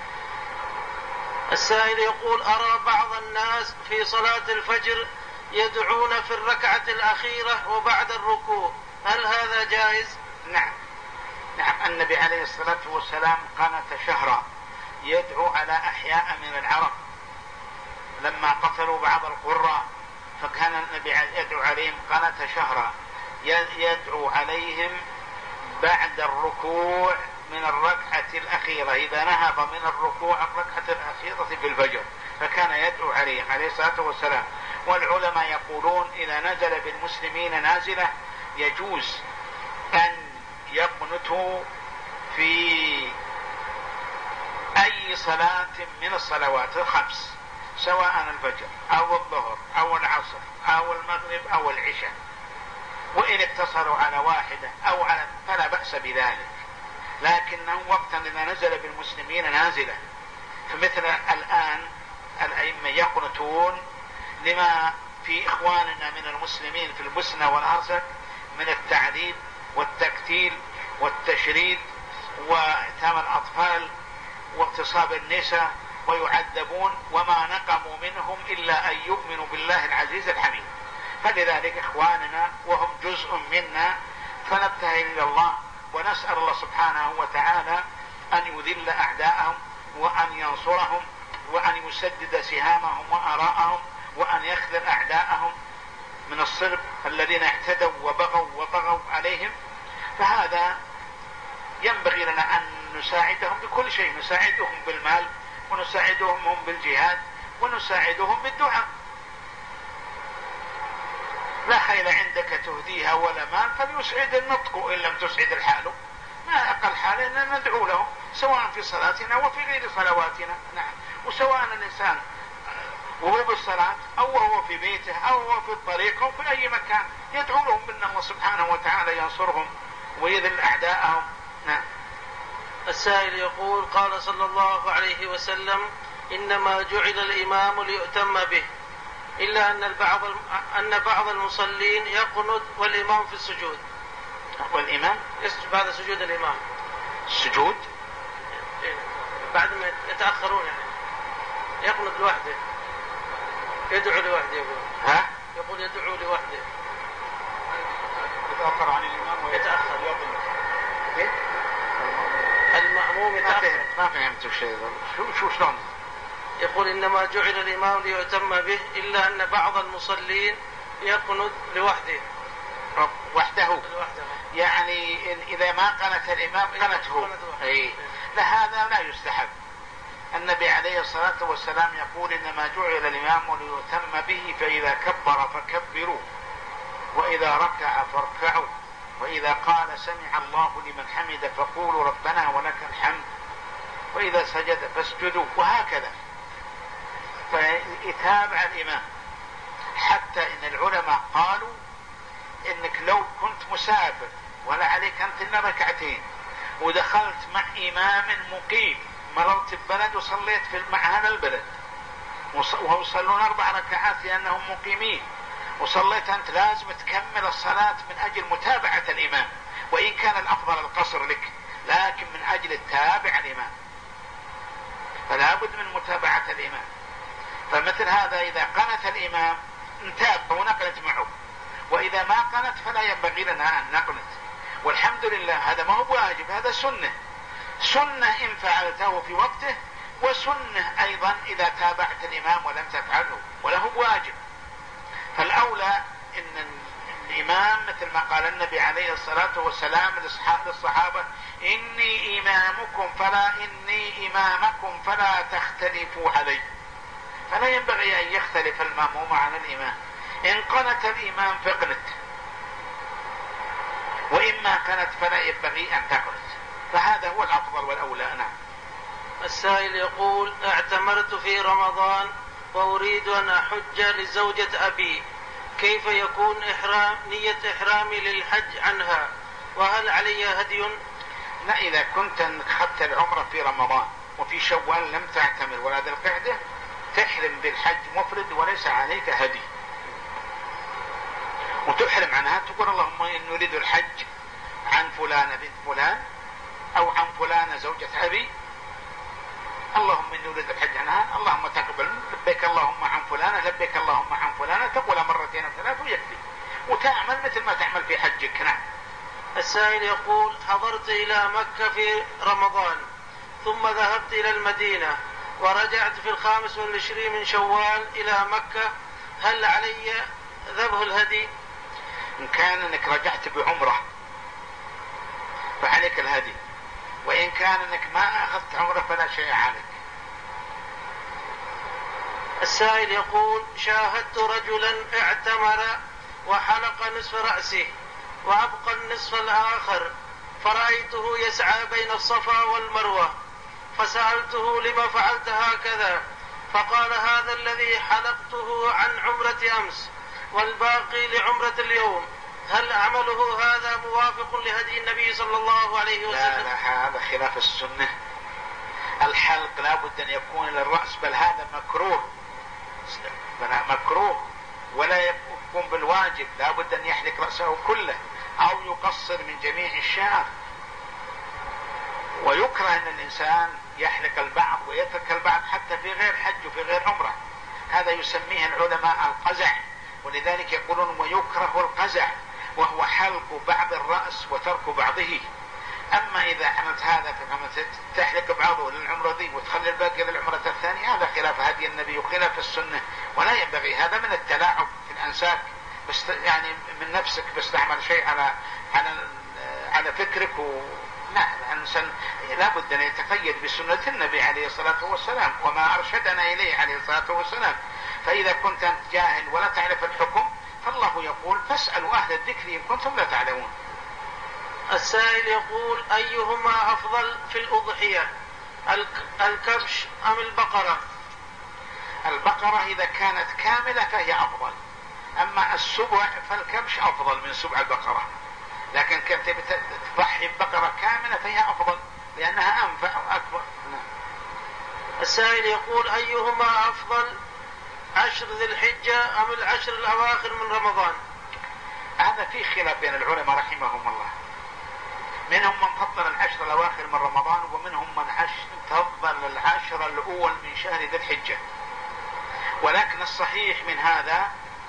السائل يقول: أرى بعض الناس في صلاة الفجر يدعون في الركعة الأخيرة وبعد الركوع، هل هذا جائز؟
نعم، النبي عليه الصلاة والسلام قنت شهرا يدعو على أحياء من العرب لما قتلوا بعض القراء، فكان النبي يدعو عليهم قنت شهرا، يدعو عليهم بعد الركوع من الركعة الأخيرة، إذا نهض من الركوع الركعة الأخيرة في الفجر، فكان يدعو عليهم عليه الصلاة والسلام. والعلماء يقولون إذا نزل بالمسلمين نازلة يجوز أن يقنتوا في أي صلاة من الصلوات الخمس، سواء الفجر أو الظهر أو العصر أو المغرب أو العشاء، وإن اقتصروا على واحدة أو على فلا بأس بذلك، لكنه وقتا إذا نزل بالمسلمين نازلة، فمثل الآن الأئمة يقنتون لما في إخواننا من المسلمين في البوسنة والهرسك من التعذيب والتقتيل والتشريد وإتام الأطفال واغتصاب النساء ويعذبون، وما نقموا منهم إلا أن يؤمنوا بالله العزيز الحميد. فلذلك إخواننا وهم جزء منا، فنبتهل إلى الله ونسأل الله سبحانه وتعالى أن يذل أعداءهم وأن ينصرهم وأن يسدد سهامهم وآراءهم وأن يخذل أعداءهم من الصرب الذين اعتدوا وبغوا عليهم. فهذا ينبغي لنا أن نساعدهم بكل شيء، نساعدهم بالمال ونساعدهم بالجهاد ونساعدهم بالدعاء. لا خيل عندك تهديها ولا مال فليسعد النطق إن لم تسعد الحال، ما أقل حال أن ندعو لهم سواء في صلاتنا وفي غير صلواتنا. نعم، وسواء الإنسان وهو بالصلاة أو وهو في بيته أو وهو في الطريق أو في أي مكان يدعو لهم بأن الله سبحانه وتعالى ينصرهم ويذل أعداءهم. نعم.
السائل يقول: قال صلى الله عليه وسلم: إنما جعل الإمام ليؤتم به، إلا أن بعض المصلين يقنت والإمام في السجود.
والإمام
بعد سجود الإمام
السجود
بعد ما يتأخرون يعني يقنت لوحده، يدعو لوحده. يقول يدعو لوحده،
يتأخر عن الإمام
ويتأخر المأموم يتأخر.
ما فهمت شيء. شو شلون؟
يقول: إنما جعل الإمام ليؤتم به، إلا أن بعض المصلين يقنت لوحده
يعني إذا ما قنت الإمام قنته. هذا لا يستحب. النبي عليه الصلاة والسلام يقول: إنما جعل الإمام ليؤتم به، فإذا كبر فكبروا، وإذا ركع فاركعوا، وإذا قال سمع الله لمن حمد فقولوا ربنا ولك الحمد، وإذا سجد فاسجدوا، وهكذا. فيتابع الإمام. حتى إن العلماء قالوا إنك لو كنت مسافر ولا عليك أنت إلا ركعتين ودخلت مع إمام مقيم، مررت ببلد وصليت مع هذا البلد ويصلون 4 ركعات لأنهم مقيمين، وصليت أنت، لازم تكمل الصلاة من أجل متابعة الإمام، وإن كان الأفضل القصر لك، لكن من أجل التابع الإمام فلا بد من متابعة الإمام. فمثل هذا إذا قنت الإمام نتابع ونقنت معه، وإذا ما قنت فلا ينبغي لنا أن نقنت. والحمد لله هذا ما هو واجب، هذا سنة إن فعلته في وقته، وسنة أيضا إذا تابعت الإمام ولم تفعله، وله واجب. فالأولى إن الإمام مثل ما قال النبي عليه الصلاة والسلام للصحابة: إني إمامكم فلا تختلفوا علي. فلا ينبغي أن يختلف المأموم عن الإمام. إن قنت الإمام فاقنت، وإما قنت فلا ينبغي أن تقنت، فهذا هو الأفضل والأولى. نعم.
السائل يقول: اعتمرت في رمضان وأريد أن أحج لزوجة أبي، كيف يكون نية إحرامي للحج عنها؟ وهل علي هدي؟
لا، إذا كنت أخذت العمرة في رمضان وفي شوال لم تعتمر ولا ذي القعدة تحرم بالحج مفرد وليس عليك هدي، وتحرم عنها تقول اللهم إن نريد الحج عن فلانة بنت فلان أو عن فلانة زوجة أبي، اللهم إن نريد الحج عنها، اللهم تقبل، لبيك اللهم عن فلانة، لبيك اللهم عن فلانة، تقولها مرتين أو ثلاث ويكفي، وتعمل مثل ما تعمل في حجك. نعم.
السائل يقول: حضرت إلى مكة في رمضان ثم ذهبت إلى المدينة ورجعت في 25 من شوال إلى مكة، هل علي ذبح الهدي؟
إن كان أنك رجعت بعمرة فعليك الهدي، وإن كان أنك ما أخذت عمرة فلا شيء عليك.
السائل يقول: شاهدت رجلا اعتمر وحلق نصف رأسه وأبقى النصف الآخر، فرأيته يسعى بين الصفا والمروة، فسألته: لما فعلت هكذا؟ فقال: هذا الذي حلقته عن عمرة أمس والباقي لعمرة اليوم، هل عمله هذا موافق لهدي النبي صلى الله عليه وسلم؟
لا، هذا خلاف السنة. الحلق لا بد أن يكون للرأس، بل هذا مكروه ولا يكون بالواجب، لا بد أن يحلق رأسه كله أو يقصر من جميع الشعر. ويكره أن الإنسان يحلق البعض ويترك البعض حتى في غير حج وفي غير عمرة، هذا يسميه العلماء القزع، ولذلك يقولون ويكره القزع، وهو حلق بعض الرأس وترك بعضه. أما إذا عملت هذا تحلق بعضه للعمرة دي وتخلي الباقي للعمرة الثانية، هذا خلاف هدي النبي وخلاف السنة، ولا ينبغي. هذا من التلاعب في الأنساك، بس يعني من نفسك بس تعمل شيء على فكرك. لا، الإنسان لا بد أن يتقيد بسنة النبي عليه الصلاة والسلام وما أرشدنا إليه عليه الصلاة والسلام. فإذا كنت أنت جاهل ولا تعرف الحكم فالله يقول: فاسألوا أهل الذكر إن كنتم لا تعلمون.
السائل يقول: أيهما أفضل في الأضحية، الكبش أم البقرة؟
البقرة إذا كانت كاملة فهي أفضل، أما السبع فالكبش أفضل من سبع البقرة، لكن كنت تضحي ببقرة كاملة فهي أفضل لأنها أنفع وأكبر.
السائل يقول: أيهما أفضل، 10 ذي الحجة أم 10 الأواخر من رمضان؟
هذا في خلاف بين العلماء رحمهم الله، منهم من فضل 10 الأواخر من رمضان، ومنهم من فضل 10 الأول من شهر ذي الحجة. ولكن الصحيح من هذا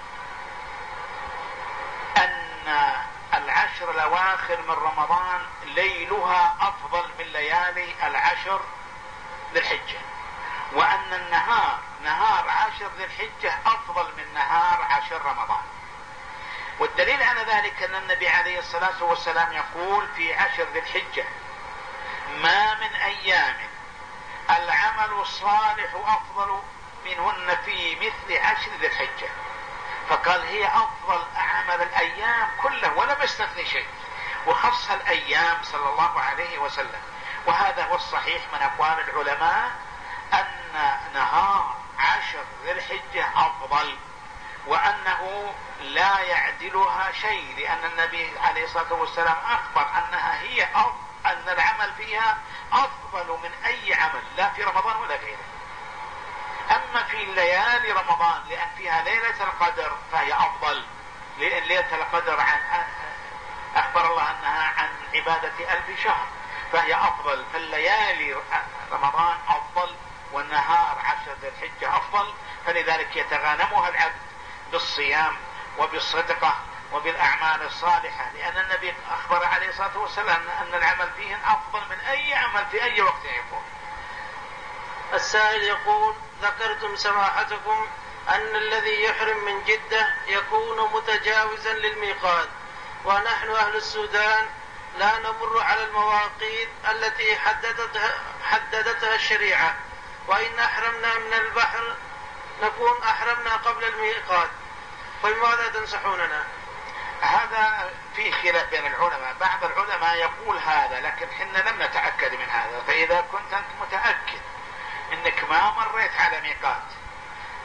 أن 10 الأواخر من رمضان ليلها أفضل من ليالي 10 ذي الحجة، وأن نهار 10 ذي الحجة أفضل من نهار 10 رمضان. والدليل على ذلك أن النبي عليه الصلاة والسلام يقول في 10 ذي الحجة: ما من أيام العمل الصالح أفضل منهن في مثل 10 ذي الحجة، فقال هي أفضل أعمال الأيام كلها ولم يستثني شيء، وخص الأيام صلى الله عليه وسلم. وهذا هو الصحيح من أقوال العلماء، أن نهار 10 ذي الحجة أفضل، وأنه لا يعدلها شيء، لأن النبي عليه الصلاة والسلام أخبر أنها أن العمل فيها أفضل من أي عمل، لا في رمضان ولا غيره. أما في ليالي رمضان لأن فيها ليلة القدر فهي أفضل، لأن ليلة القدر أخبر الله أنها عن عبادة 1000 شهر، فهي أفضل. فالليالي رمضان أفضل، والنهار 10 ذي الحجة أفضل، فلذلك يتغانمها العبد بالصيام وبالصدقة وبالأعمال الصالحة، لأن النبي أخبر عليه الصلاة والسلام أن العمل فيهن أفضل من أي عمل في أي وقت يكون.
السائل يقول: ذكرتم سماحتكم أن الذي يحرم من جدة يكون متجاوزا للميقات، ونحن أهل السودان لا نمر على المواقيت التي حددتها الشريعة، وإن أحرمنا من البحر نكون أحرمنا قبل الميقات، فلماذا تنصحوننا؟
هذا في خلاف بين العلماء، بعض العلماء يقول هذا، لكن حنا لم نتأكد من هذا. فإذا كنت أنت متأكد أنك ما مريت على ميقات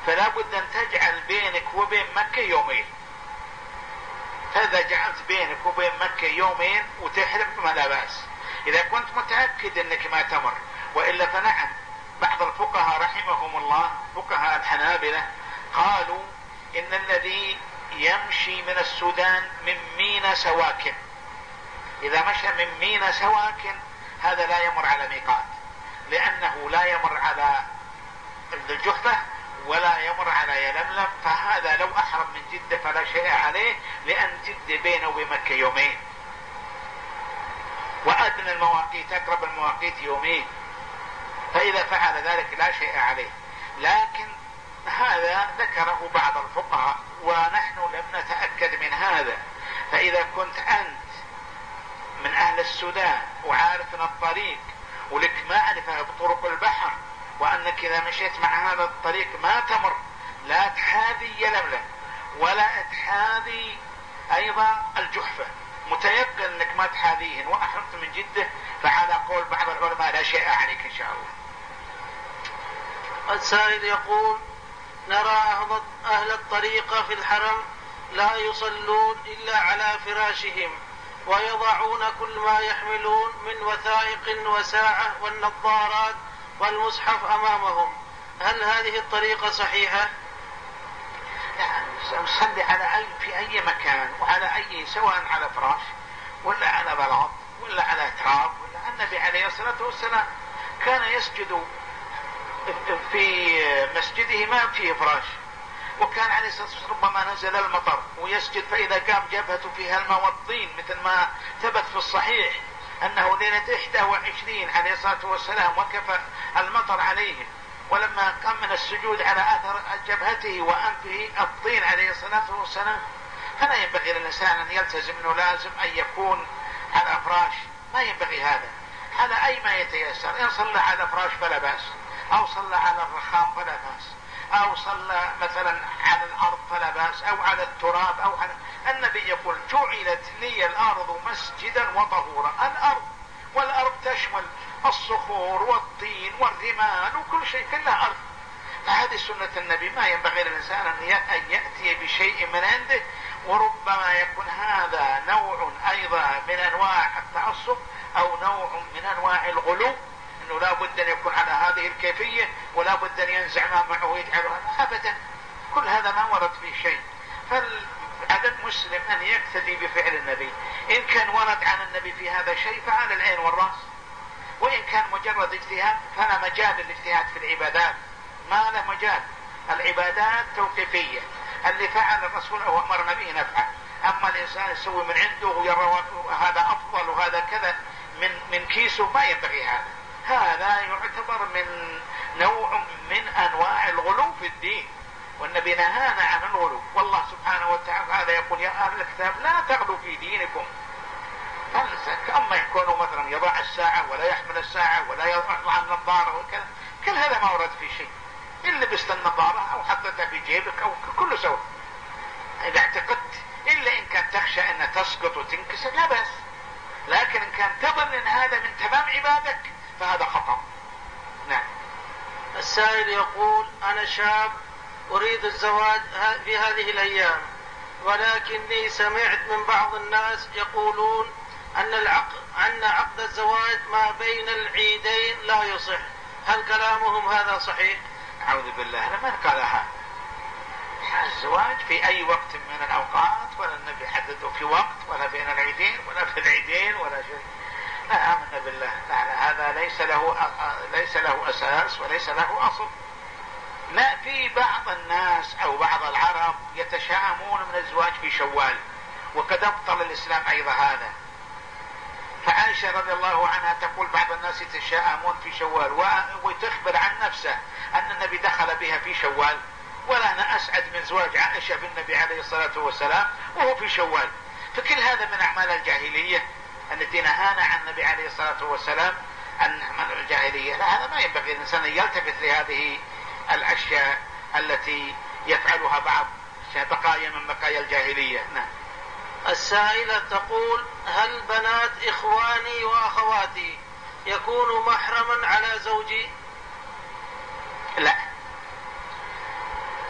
فلا بد أن تجعل بينك وبين مكة يومين. فإذا جعلت بينك وبين مكة يومين وتحرم فما لا بأس، إذا كنت متأكد أنك ما تمر. وإلا فنعم، بعض الفقهاء رحمهم الله فقهاء الحنابلة قالوا إن الذي يمشي من السودان من مينا سواكن، إذا مشى من مينا سواكن هذا لا يمر على ميقات، لأنه لا يمر على الجحفة ولا يمر على يلملم، فهذا لو أحرم من جدة فلا شيء عليه، لأن جدة بينه وبمكة يومين، وأدنى المواقيت أقرب المواقيت يومين، فإذا فعل ذلك لا شيء عليه. لكن هذا ذكره بعض الفقهاء ونحن لم نتأكد من هذا. فإذا كنت أنت من أهل السودان وعارف من الطريق ولك معرفة بطرق البحر، وأنك إذا مشيت مع هذا الطريق ما تمر، لا تحاذي يلملم ولا تحاذي أيضا الجحفة، متيقن أنك ما تحاذيهن وأحرمت من جدة، فعلى قول بعض العلماء لا شيء عليك إن شاء الله.
السائل يقول: نرى أهل الطريقة في الحرم لا يصلون إلا على فراشهم، ويضعون كل ما يحملون من وثائق وساعة والنظارات والمصحف أمامهم، هل هذه الطريقة صحيحة؟
نصلي على في أي مكان وعلى أي، سواء على فراش ولا على بلاط ولا على تراب ولا. النبي عليه الصلاة والسلام كان يسجد في مسجده ما فيه فراش، وكان عليه الصلاة والسلام ربما نزل المطر ويسجد فإذا قام جبهته فيها الماء والطين، مثل ما ثبت في الصحيح أنه ليلة 21 عليه الصلاة والسلام وكفى المطر عليهم، ولما قام من السجود على أثر جبهته وأنفه الطين عليه الصلاة والسلام. فلا ينبغي للإنسان أن يلتزم أنه لازم أن يكون على فراش، ما ينبغي هذا، على أي ما يتيسر. إن صلى على فراش فلا بأس، أو صلى على الرخام فلا بأس، أو صلى مثلا على الأرض فلا بأس، أو على التراب أو على. النبي يقول: جعلت لي الأرض مسجدا وطهورا. الأرض، والأرض تشمل الصخور والطين والرمال وكل شيء، كلها أرض. فهذه سنة النبي، ما ينبغي للإنسان أن يأتي بشيء من عنده، وربما يكون هذا نوع أيضا من أنواع التعصب أو نوع من أنواع الغلو، أنه لا بد أن يكون على هذه الكيفية ولا بد أن ينزع ما معه ويجعله أبدا. كل هذا ما ورد فيه شيء. فعلى المسلم أن يقتدي بفعل النبي. إن كان ورد عن النبي في هذا شيء فعلى العين والرأس، وإن كان مجرد اجتهاد فلا مجال للاجتهاد في العبادات، ما له مجال. العبادات توقيفية، اللي فعل الرسول أو أمرنا به نفعل. أما الإنسان يسوي من عنده ويرى هذا أفضل وهذا كذا من كيسه، ما ينبغي هذا. هذا يعتبر من نوع من أنواع الغلو في الدين، والنبي نهانا عن الغلو. والله سبحانه وتعالى هذا يقول: يا أهل الكتاب لا تغلوا في دينكم. أما يكونوا مثلا يضع الساعة ولا يحمل الساعة ولا يضع النظارة وكذا، كل هذا ما ورد في شيء. إن لبست النظارة أو حطتها في جيبك أو كله سوا، إذا اعتقدت، إلا إن كان تخشى أن تسقط وتنكسر لا بأس، لكن إن كان تظن أن هذا من تمام عبادك فهذا خطأ. نعم.
السائل يقول: أنا شاب أريد الزواج في هذه الأيام، ولكني سمعت من بعض الناس يقولون أن عقد الزواج ما بين العيدين لا يصح، هل كلامهم هذا صحيح؟
أعوذ بالله، من قالها؟ الزواج في أي وقت من الأوقات، ولا النبي حدده في وقت ولا بين العيدين ولا في العيدين ولا شيء. لا، آمنا بالله، لا، هذا ليس له أساس وليس له أصل. لا، في بعض الناس أو بعض العرب يتشائمون من الزواج في شوال، وقد أبطل الإسلام أيضا هذا. فعائشة رضي الله عنها تقول: بعض الناس يتشائمون في شوال، وتخبر عن نفسه أن النبي دخل بها في شوال، ولا أنا أسعد من زواج عائشة بالنبي عليه الصلاة والسلام وهو في شوال. فكل هذا من أعمال الجاهلية التي نهانا عن النبي عليه الصلاة والسلام أن نعمل الجاهلية. لا، هذا ما ينبغي الإنسان أن يلتفت لهذه الأشياء التي يفعلها بعض بقايا من بقايا الجاهلية. نعم.
السائلة تقول: هل بنات إخواني وأخواتي يكون محرما على زوجي؟
لا،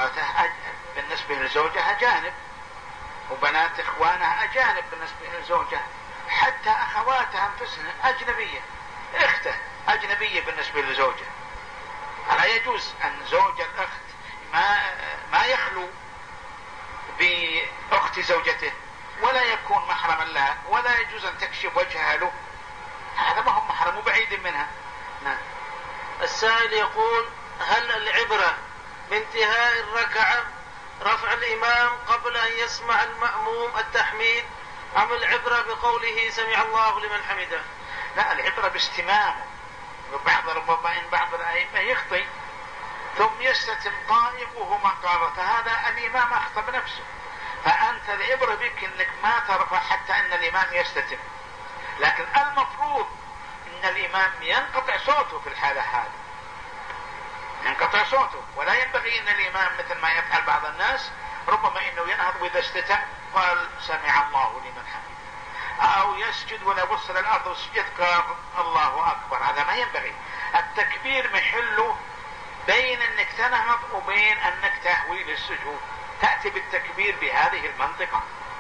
أخواته بالنسبة للزوجة أجانب، وبنات إخوانها أجانب بالنسبة للزوجة، حتى أخواتها أنفسهن أجنبية، أخته أجنبية بالنسبة للزوجة. ألا يجوز أن زوج الأخت ما يخلو بأخت زوجته ولا يكون محرما لها، ولا يجوز أن تكشف وجهها له، هذا ما هم محرم وبعيد منها. نعم.
السائل يقول: هل العبرة بانتهاء الركعة رفع الإمام قبل أن يسمع المأموم التحميد، أم العبرة بقوله سمع الله لمن حمده؟
لا، العبرة باستمامه. ربما إن بعض الأئمة يخطئ ثم يستتم قائم وهو ما قال، فهذا الإمام أخطأ بنفسه، فأنت العبرة بك أنك ما ترفع حتى أن الإمام يستتم. لكن المفروض أن الإمام ينقطع صوته في الحالة هذه، ينقطع صوته، ولا ينبغي أن الإمام مثل ما يفعل بعض الناس ربما أنه ينهض وإذا استتم قال سمع الله لمن حمده، أو يسجد ولا وصل الأرض وسجد قال الله أكبر. هذا ما ينبغي. التكبير محله بين أنك تنهض وبين أنك تهوي للسجود، تأتي بالتكبير بهذه المنطقة.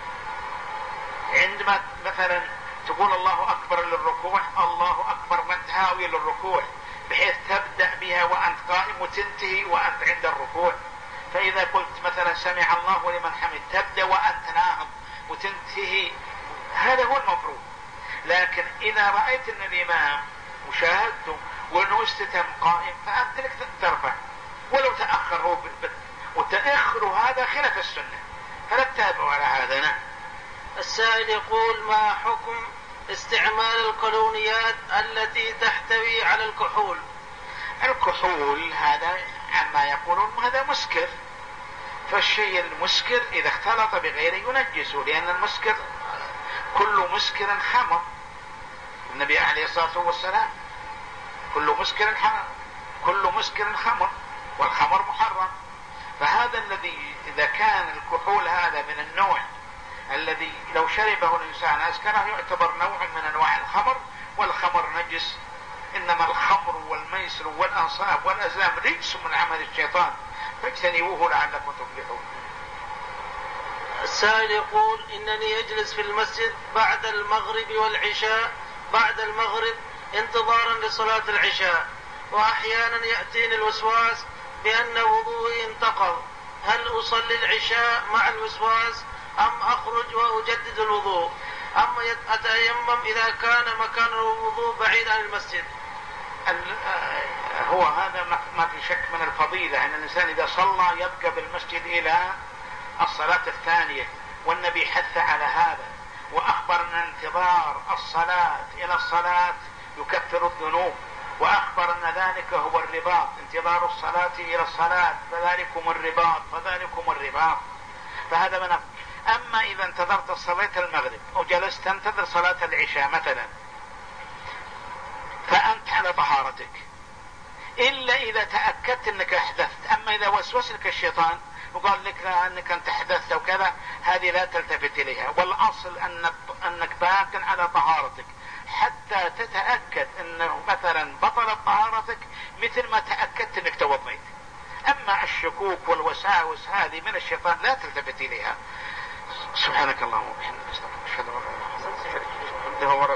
عندما مثلا تقول الله أكبر للركوع، الله أكبر وأنت هاوي للركوع، بحيث تبدأ بها وأنت قائم وتنتهي وأنت عند الركوع. فإذا قلت مثلا سمع الله لمن حمد، تبدأ وأنت ناهض وتنتهي، هذا هو المفروض. لكن إذا رأيت أن الإمام وشاهدته وأنه استتم قائم، فأنت لك ترفع ولو تأخر هو، وتأخر هذا خلاف السنة، فلا تتابعوا على هذا. نعم.
السائل يقول: ما حكم استعمال الكولونيات التي تحتوي على الكحول؟
الكحول هذا عما يقولون هذا مسكر، فالشيء المسكر إذا اختلط بغيره ينجسه، لأن المسكر كل مسكر خمر. النبي عليه الصلاة والسلام كل مسكر خمر، والخمر محرم. فهذا الذي إذا كان الكحول هذا من النوع الذي لو شربه الإنسان أسكره يعتبر نوع من أنواع الخمر، والخمر نجس. إنما الخمر والميسر والأنصاب والأزلام رجس من عمل الشيطان، فاجتنبوه لعلكم تفلحون.
السائل يقول: إنني أجلس في المسجد بعد المغرب والعشاء، بعد المغرب انتظارا لصلاة العشاء، وأحيانا يأتيني الوسواس بأن وضوئي انتقض، هل أصلي العشاء مع الوسواس أم أخرج وأجدد الوضوء، أم أتيمم إذا كان مكان الوضوء بعيد عن المسجد؟
هو هذا ما في شك من الفضيلة أن الإنسان إذا صلى يبقى بالمسجد إلى الصلاة الثانية، والنبي حث على هذا وأخبر أن انتظار الصلاة إلى الصلاة يكفر الذنوب، وأخبر أن ذلك هو الرباط، انتظار الصلاة إلى الصلاة فذلكم الرباط. فهذا من أما إذا انتظرت صلاة المغرب وجلست تنتظر صلاة العشاء مثلا، فأنت على طهارتك إلا إذا تأكدت أنك أحدثت. أما إذا وسوس لك الشيطان وقال لك أنك أنت حدثت وكذا، هذه لا تلتفت إليها، والأصل أنك باق على طهارتك حتى تتأكد أنه مثلا بطلت طهارتك مثل ما تأكدت أنك توضيت. أما الشكوك والوساوس هذه من الشيطان لا تلتفت إليها. سبحانك اللهم وبحمدك، أشهد أن لا إله إلا أنت،